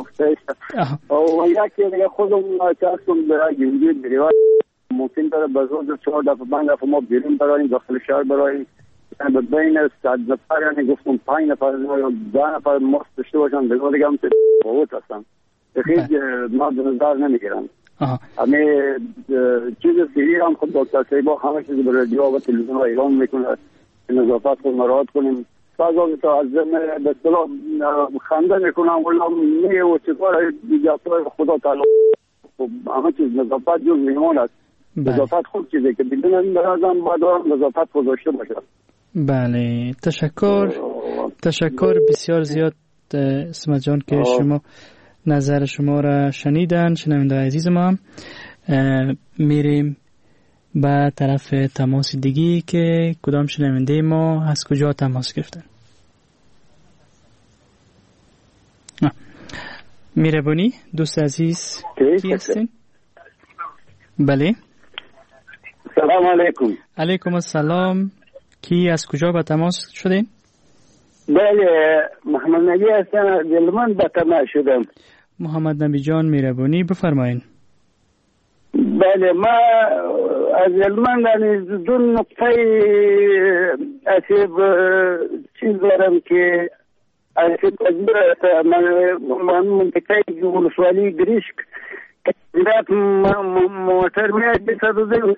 و یکی دیگه خودم چاستم برای گیوید بریواد ممکن داره بزرگ چهار دفعه پنج دفعه ما بیرون براییم داخل شهر براییم یعنی بین صد نفر یعنی گفتم پنج نفر یا ده نفر ماست داشته باشن دیگه دیگه هم باوت هستن خیلی ما به نظر نمیگیرن. همه چیز سیری هم خود دکتر سیبا همه چیز به رادیو و تلویزیون ها اعلام میکنه نظافت خود مراعات کنیم. بعضا تا از به اصطلاح خنده میکنم ولی میه و چطور دیگه خدا تعالی همه چیز نظافت جز میمان است. نظافت خود چیزه که بدون این برازم باید نظافت خود داشته باشه. بله تشکر تشکر بسیار زیاد اسمت جان که شما نظر شما را شنیدن شنونده عزیز ما. میریم به طرف تماس دیگی که کدام شنونده ما از کجا تماس گرفتن. میربونی دوست عزیز کی هستین؟ بله. سلام علیکم. علیکم السلام. کی از کجا به تماس شدین؟ بله محمد نبی هستم، از هلمند به تماس شدم. محمد نبی جان میربونی بفرمایین. بله ما از هلمند دو نقطه اسیب چیز دارم که اسیب پذیر من منطقه ولسوالی گریشک زیرات موتر میاد صدوزه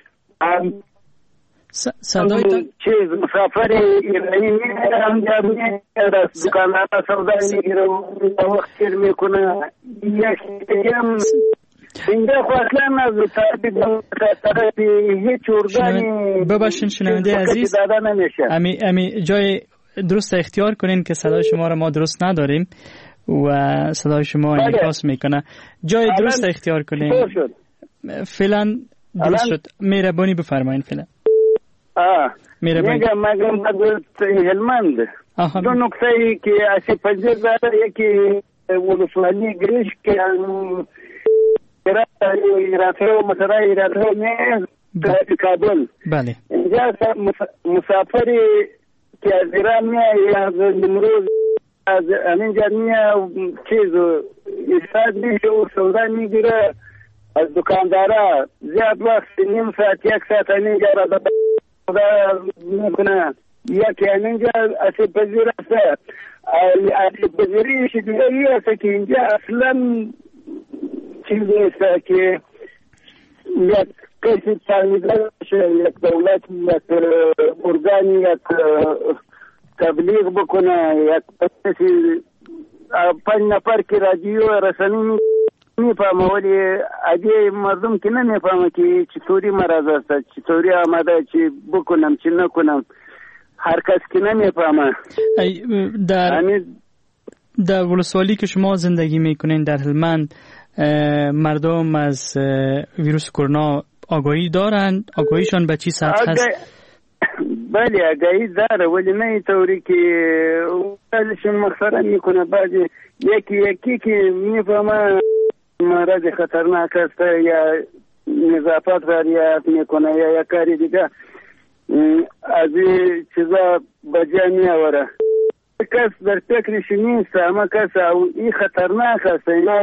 صدایتان چیز مسافر ایرانی میرم جمعی از دکانات سودایی میگیره وقت کر میکنه یکی هم اینجا خواستم از طرفی هیچ ارگانی بباشین شنونده عزیز امی, امی جای درست اختیار کنین که صدای شما را ما درست نداریم و صدای شما انعکاس میکنه. جای درست اختیار کنین. فعلا درست شد. مهربانی بفرمایین. فعلا آه میگم مگم حضرت هلمند دو نقطه ای که اسی پنجه داره، یکی ولسوالی گریش که ایراته و مسئله ایراته نیز در کابل. بله. اینجا مسافری که از ایران میه از نمروز از همینجا میه چیز استاد میشه و سودا میگیره از دکاندارا زیاد وقت نیم ساعت یک ساعت همینجا را سودا میکنه. یکی همینجا اصیب پذیر است. اصیب پذیریش دیگری است که اینجا اصلا چیز است که یک کسی تعمیدار باشه، یک دولت یک ارگانی یک تبلیغ بکنه، یک کسی پنج نفر که رادیو رسانی میفهمه ولی اگه مردم که نمیفهمه که چطوری مرض است، چطوری آمده، چی بکنم چی نکنم، هر کس که نمیفهمه. در در ولسوالی که شما زندگی میکنین در هلمند مردم از ویروس کرونا آگاهی دارن؟ آگاهیشان به چی سطح هست؟ بله آگاهی داره ولی نه اینطوری که بعضیشون مخصرا میکنه، بعضی یکی یکی که میفهمه مرض خطرناک است یا نظافت رعایت میکنه یا یک کاری دیگه از این چیزا بجا میآوره. کس در فکرش نیست، اما کس این خطرناک است.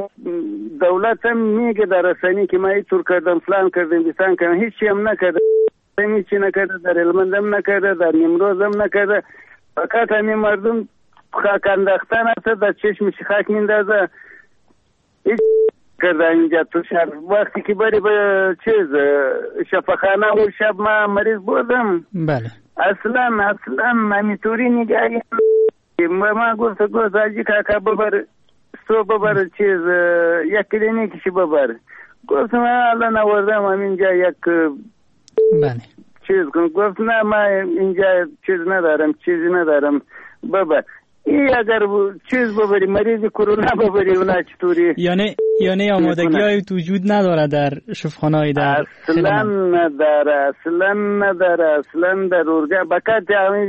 دولت هم میگه در رسانی که ما اینطور کردم فلان کردم بیسان کردم، هیچی هم نکرده، هیچی نکرده، در هلمند هم نکرده، در نیمروز هم نکرده. فقط همین مردم خاک انداختن است، در چشمش خاک میندازه. هیچ کرده اینجا تو شهر. وقتی که بری به چیز شفاخانه و شب ما مریض بودم، بله اصلا اصلا همینطوری نگاهی ما گفت گفت آجی کاکا ببر سو ببر چیز یک کلینیکشی ببر. گفتم الان آوردم همینجا یک بله چیز کن. گفت نه ما اینجا چیز ندارم، چیزی ندارم ببر. ای اگر چیز ببری مریض کرونا ببری اونا چطوری؟ یعنی یعنی آمادگی های وجود نداره در شفاخانه‌های در اصلا نداره، اصلا نداره، اصلا در اورگا بکات همین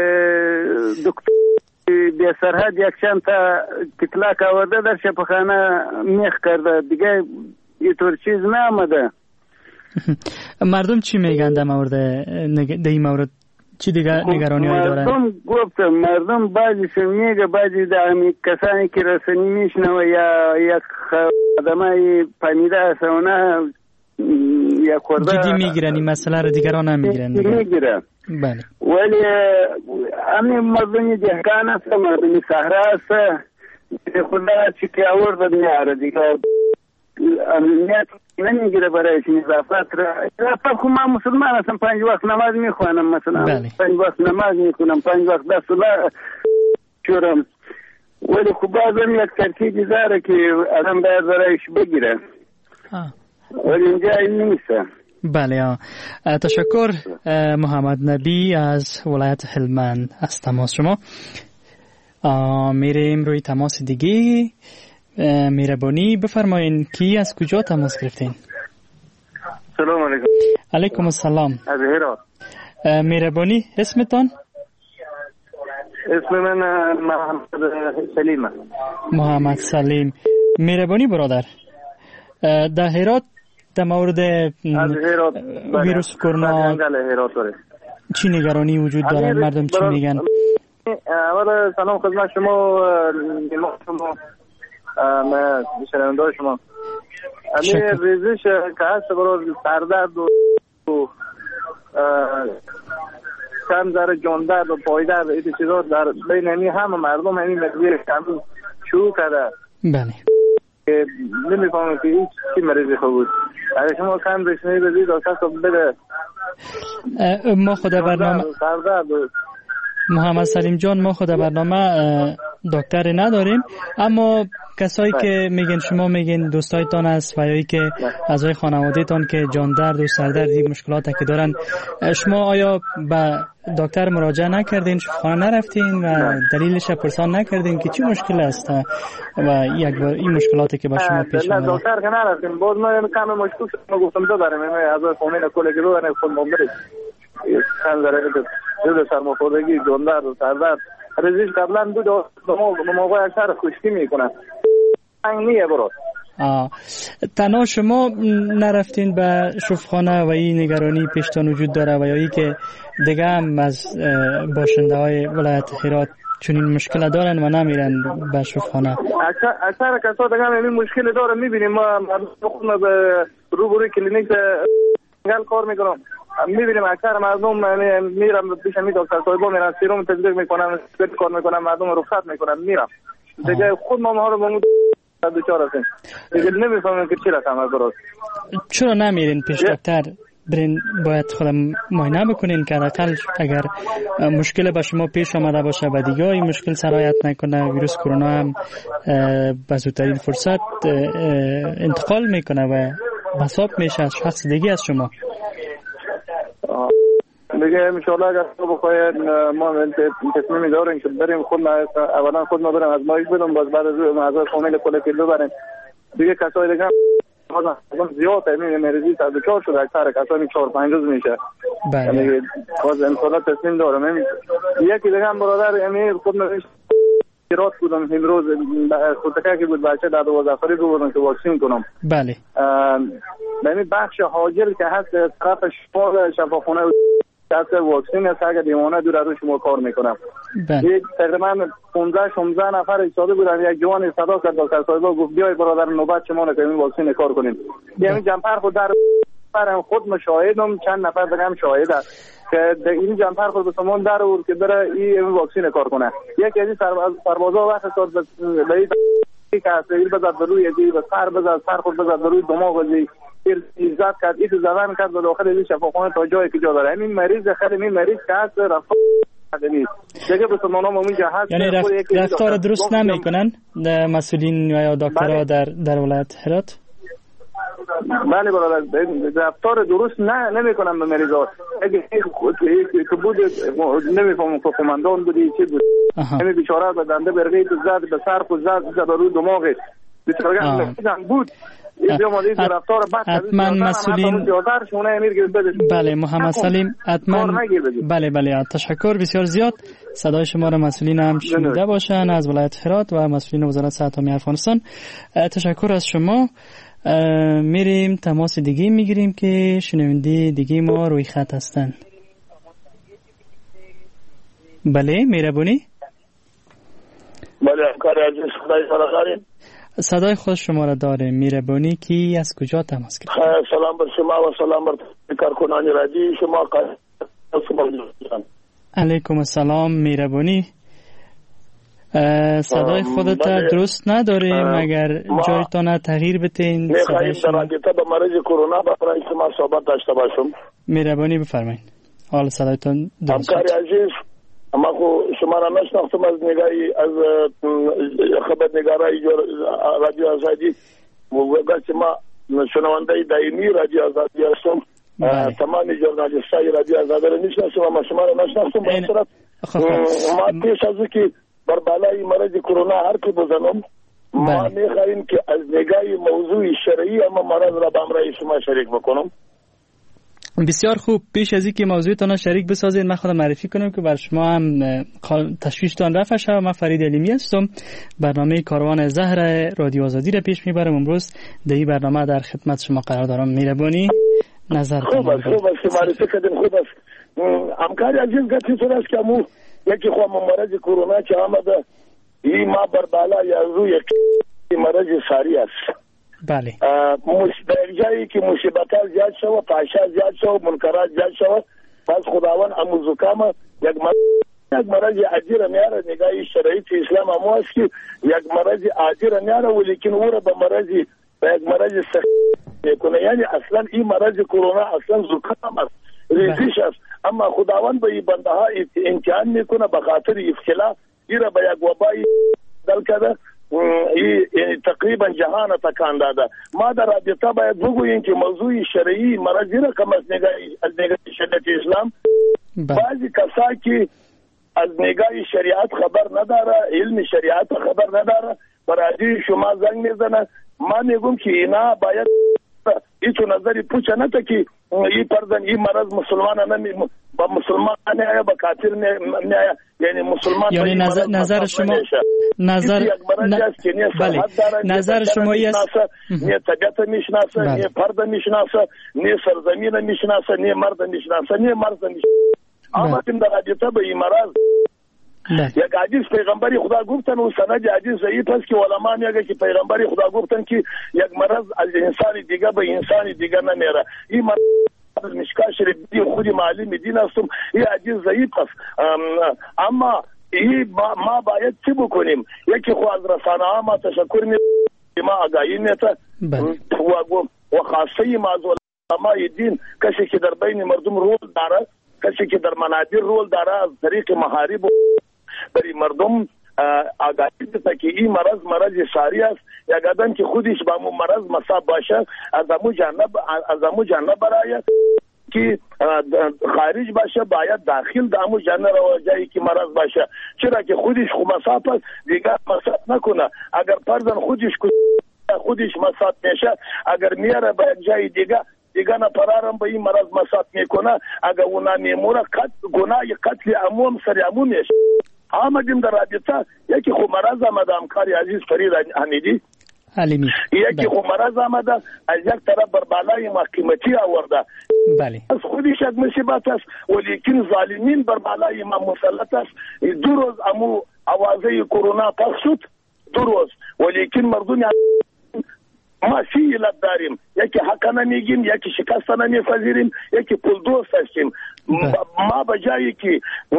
دکتر به سرحد یک چند تا کتلاک آورده در شفاخانه میخ کرده دیگه اینطور چیز نامده. مردم چی میگن در مورد در این مورد؟ چی دیگه نگرانی هایی دارن؟ مردم گفتم مردم بعضیشون میگه، بعضی در همی کسانی که رسانی میشنوه یا یک خدمه پنیده است اونا یا خورده جدی میگیرن این مسئله رو، دیگران هم میگیرن میگیرن. بله ولی همین مردمی دهکان است، مردمی صحرا است، خدا چی که آورده میاره دیگه امنیت نمیگیره برایش نظافت را. نظافت خب من مسلمان هستم، پنج وقت نماز میخوانم مثلا. بله. پنج وقت نماز میخونم، پنج وقت دست الله چورم، ولی خب بازم یک ترکیبی داره که آدم باید برایش بگیره، ولی اینجا این نیست. بله آه. تشکر محمد نبی از ولایت هلمند از تماس شما. میریم روی تماس دیگه. مهربانی بفرمایین کی از کجا تماس گرفتین؟ سلام علیکم. علیکم السلام. از هرات. مهربانی اسمتان؟ اسم من محمد سلیم. محمد سلیم. مهربانی برادر، در هرات در مورد ویروس کرونا چی نگرانی وجود داره؟ مردم چی میگن؟ اول سلام خدمت شما شما شنونده شما. همین ریزش که هست برای سردرد و کم ذره جان درد و پای درد این چیزا در بین همین همه مردم همین مقدار کم شروع کرده. بله. که نمیفهمم که این چی مریضی خوب بود. اگه شما کم رسمی بدید و کسا بده. ما خدا برنامه محمد سلیم جان، ما خدا برنامه دکتر نداریم، اما کسایی که میگن شما میگن دوستایتان است و یا که اعضای خانواده تان که جان درد و سردردی مشکلاتی که دارن، شما آیا به دکتر مراجعه نکردین، شفاخانه نرفتین و دلیلش پرسان نکردین که چی مشکل است و یک بار این مشکلاتی که به شما پیش اومده؟ نه دکتر که نرفتیم، باز ما کم مشکل ما گفتم داریم، ما اعضای فامیل کل گروه نه خود مبرد کم داره دو سرماخوردگی، جان درد و سردرد ریزش قبلا بود و موقع اکثر خشکی میکنن نیه برو. تنها شما نرفتین به شفاخانه و این نگرانی پیشتان وجود داره و یا ای که دیگه هم از باشنده های ولایت هرات چنین مشکل دارن و نمیرن به شفاخانه؟ اکثر کسا دیگه هم این مشکل داره میبینیم. ما خودم به روبروی کلینیک گل کار میکنم، میبینیم اکثر مردم میرم پیش می دکتر صاحبا میرن سیروم تزریق میکنن، اسپرت کار میکنن، مردم رخصت میکنن میرم دیگه. خود ما ما رو به دوچار هستیم دیگه، نمیفهمیم که چی رقم درست. چرا نمیرین پیش دکتر؟ برین باید خودم معاینه بکنین که حداقل اگر مشکل به شما پیش آمده باشه و دیگه این مشکل سرایت نکنه، ویروس کرونا هم به زودترین فرصت انتقال میکنه و بساب میشه از شخص دیگه از شما. دیگه انشالله اگر بخواید ما تصمیمی داریم که بریم خود اولا خود ما بریم از مایش بدم، باز بعد از اون اعضای فامیل کل کلو بریم دیگه. کسای دیگه هم زیاد همین مریضی تا دچار شده، اکثر کسانی چهار پنج روز میشه. یعنی باز انشالله تصمیم دارم. یکی دیگه هم برادر همین خود ما رات بودم امروز خودتکه که بود بچه در دوازده سالی بودم که واکسین کنم. بله. یعنی بخش حاجر که هست طرف شفا شفاخانه دست واکسین است، اگر دیوانه دور از شما کار میکنم. یک تقریبا پانزده شانزده نفر ایستاده بودن، یک جوان صدا کرد دکتر صاحبا گفت بیای برادر نوبت شما رو که این واکسین کار کنیم. یعنی جمپر خود در برم خود مشاهدم، چند نفر دیگه هم شاهد است که این جمپر خود به سامان در آورد که بره این واکسین کار کنه. یکی از سربازا وقت داد به که اصیل بزد به روی دی و سر بزد، سر خود بزد به روی دماغ دی، ایزاد کرد، ایتو زدن کرد و داخل دی شفاخانه تا جایی که جا داره. همین مریض خیلی این مریض که هست رفتار نیست دیگه به سامان هم اونجا هست. یعنی رفتار درست نمیکنن مسئولین یا دکترها در در ولایت هرات؟ بله برادر، رفتار درست نه نمیکنن به مریضا. اگه که بود نمیفهمم که کماندان بودی چی بود، همین بیچاره به دنده برقی تو زد، به سر خود زد، زد روی دماغش بیچاره هم بود. حتما مسئولین. بله محمد سلیم، حتما. بله بله تشکر بسیار زیاد. صدای شما را مسئولین هم شنیده باشن از ولایت هرات و مسئولین وزارت صحت عامه افغانستان. تشکر از شما. میریم تماس دیگه میگیریم که شنونده دیگه ما روی خط هستن. بله مهربانی. بله همکار عزیز صدای شما داریم؟ صدای خود شما را داره. مهربانی کی از کجا تماس گرفت؟ سلام بر شما و سلام بر کارکنان رادیو شما. علیکم السلام. مهربانی صدای خودت درست نداریم، اگر جایتان تغییر بتین. میخواییم در رابطه با مریض کرونا برای شما صحبت داشته باشم. مهربانی بفرمایید. حال صدایتان درست همکار عزیز، اما شما را نشناختم از نگاهی از خبرنگارای رادیو آزادی و وقتی ما شنونده دائمی رادیو آزادی هستم. تمام ژورنالیستای رادیو آزادی را میشناسم اما شما را نشناختم. به صورت ما پیش از که بر بالای مرض کرونا هر که بزنم ما میخواهیم که از نگاه موضوع شرعی اما مرض را با امرای شما شریک بکنم. بسیار خوب. پیش از اینکه موضوعتان شریک بسازید من خودم معرفی کنم که بر شما هم تشویشتان رفع شد. من فرید علیمی هستم. برنامه کاروان زهر رادیو آزادی را پیش میبرم. امروز در این برنامه در خدمت شما قرار دارم. مهربانی نظر خوب است. خوب است معرفی کردین. خوب است. همکاری عزیز گفتی تو است که مو یکی خو مرض کرونا که آمده این ما بر بالا یا روی مرض ساری است. بله. در جایی که مصیبتات زیاد شد، فحشا زیاد شد، منکرات زیاد شد، پس خداوند امو زکام یک مرض یک مرض عجیره میاره. نگاه شرعیت اسلام امو است که یک مرض عجیره میاره ولیکن او را به مرض به یک مرض سخت میکنه. یعنی اصلا این مرض کرونا اصلا زکام است، ریزش است، اما خداوند به این بنده ها امتحان میکنه به خاطر ابتلا این را به یک وبای دل کرده. این تقریبا جهان تکان داده. ما در رابطه باید بگوییم که موضوع شرعی مرض را کم از نگاه از نگاه شریعت اسلام بعضی کسا که از نگاه شریعت خبر نداره، علم شریعت خبر نداره، برای شما زنگ میزنه. ما میگم که اینا باید ایتو نظری پوچه نتا که این پردن این مرض مسلمان نمی با مسلمان نه با کافر نه، یعنی مسلمان یعنی نظر, نظر شما نظر ن... بله. نظر شما است نه طبیعت میشناسه، نه پرده میشناسه، نه سرزمین میشناسه، نه مرد میشناسه، نه مرد میشناسه. اما تیم در حدیثه به این مرض یک حدیث پیغمبری خدا گفتن و سند حدیث ضعیف است که علما میگه که پیغمبری خدا گفتن که یک مرض از انسان دیگه به انسان دیگه نمیره. این مرض مشکل شریعتی خودی معلم دین هستم. این حدیث ضعیف است. اما این ما باید چی بکنیم؟ یکی خو از رسانه ها ما تشکر میکنیم، ما آگاهی میته و خاصه ما از علمای دین کسی که در بین مردم رول داره، کسی که در منابر رول داره از طریق محارب برای مردم آگاهی بده که این مرض مرض ساری است. یک آدم که خودش با مو مرض مصاب باشه از امو جانب از امو جانب برای که خارج باشه باید داخل د امو جانب رو جایی که مرض باشه، چرا که خودش خو مصاب است دیگر مصاب نکنه. اگر پردن خودش خودش مصاب میشه اگر میاره به جای دیگه دیگه نه پرارم به این مرض مصاب میکنه. اگر اونا میموره قد گناه قتل عموم سر عموم میشه. آمدیم در رابطه یکی خو مرض آمده همکاری عزیز فرید حمیدی علیمی یکی خو مرض آمده از یک طرف بر بالای ما قیمتی آورده. بله. از خودش یک مصیبت است ولیکن ظالمین بر بالای ما مسلط است. دو روز امو آوازه کرونا پخش شد، دو روز ولیکن مردم ما سی علت داریم. یکی حق نمیگیم، یکی شکست نمیپذیریم، یکی پول دوست هستیم. ما به جایی که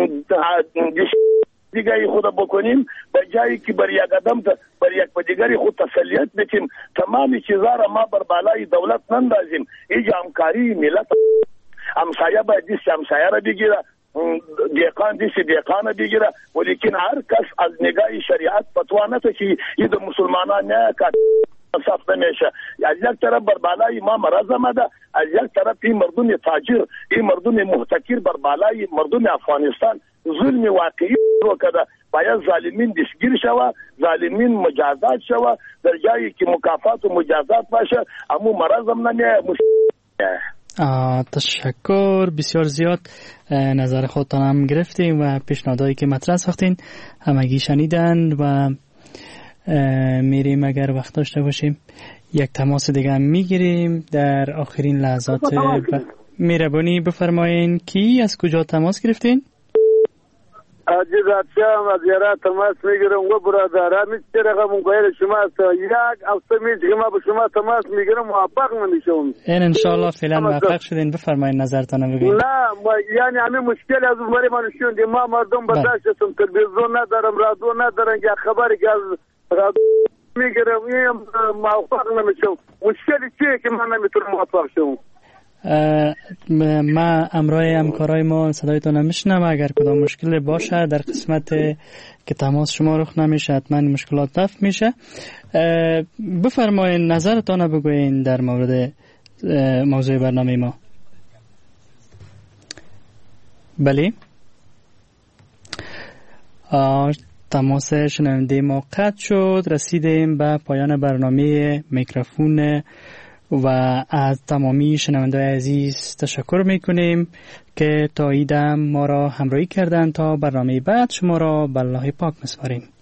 دیگری خود بکنیم، به جایی که بر یک قدم بر یک به دیگری خود تسلیت بکنیم، تمامی چیزا را ما بر بالای دولت نندازیم. اینجا همکاری ملت همسایه باید دیست همسایه را بگیره، دیقان دیست دیقان بگیره، ولیکن هر کس از نگاه شریعت فتوا نده که این مسلمانان نه که صف نمیشه. از یک طرف بر بالای ما مرض آمده، از یک طرف این مردم تاجر، این مردم محتکر بر بالای مردم افغانستان ظلم واقعی رو کرده. باید ظالمین دستگیر شوه، ظالمین مجازات شوه، در جایی که مکافات و مجازات باشه امو مرض هم نمیه. تشکر بسیار زیاد. نظر خودتان هم گرفتیم و پیشنهادایی که مطرح ساختین همگی شنیدن و میریم اگر وقت داشته باشیم یک تماس دیگه هم میگیریم در آخرین لحظات. ب... میربانی بفرمایین کی از کجا تماس گرفتین؟ عزیز اتشام از یارا تماس میگیرم و برادر همین چه رقم گویل شما است یک هفته میشه که ما به شما تماس میگیرم موفق نمیشم. این انشالله فعلا موفق شدین. بفرمایین نظرتان بگید. نه یعنی همین مشکل از برای من شوند ما مردم برداشت هستم، تلویزیون ندارم، رادیو ندارم، یا خبری که از رادیو میگیرم این موفق نمیشم. مشکلی چیه که من نمیتونم موفق شم؟ ما امرای همکارای ما صدایتون نمیشنم. اگر کدام مشکل باشه در قسمت که تماس شما رخ نمیشه حتما مشکلات دفع میشه. بفرمایید نظرتان بگوین در مورد موضوع برنامه ما. بله تماس شنونده ما قطع شد. رسیدیم به پایان برنامه میکروفون و از تمامی شنونده عزیز تشکر میکنیم که تا ایدم ما را همراهی کردن. تا برنامه بعد شما را به الله پاک میسپاریم.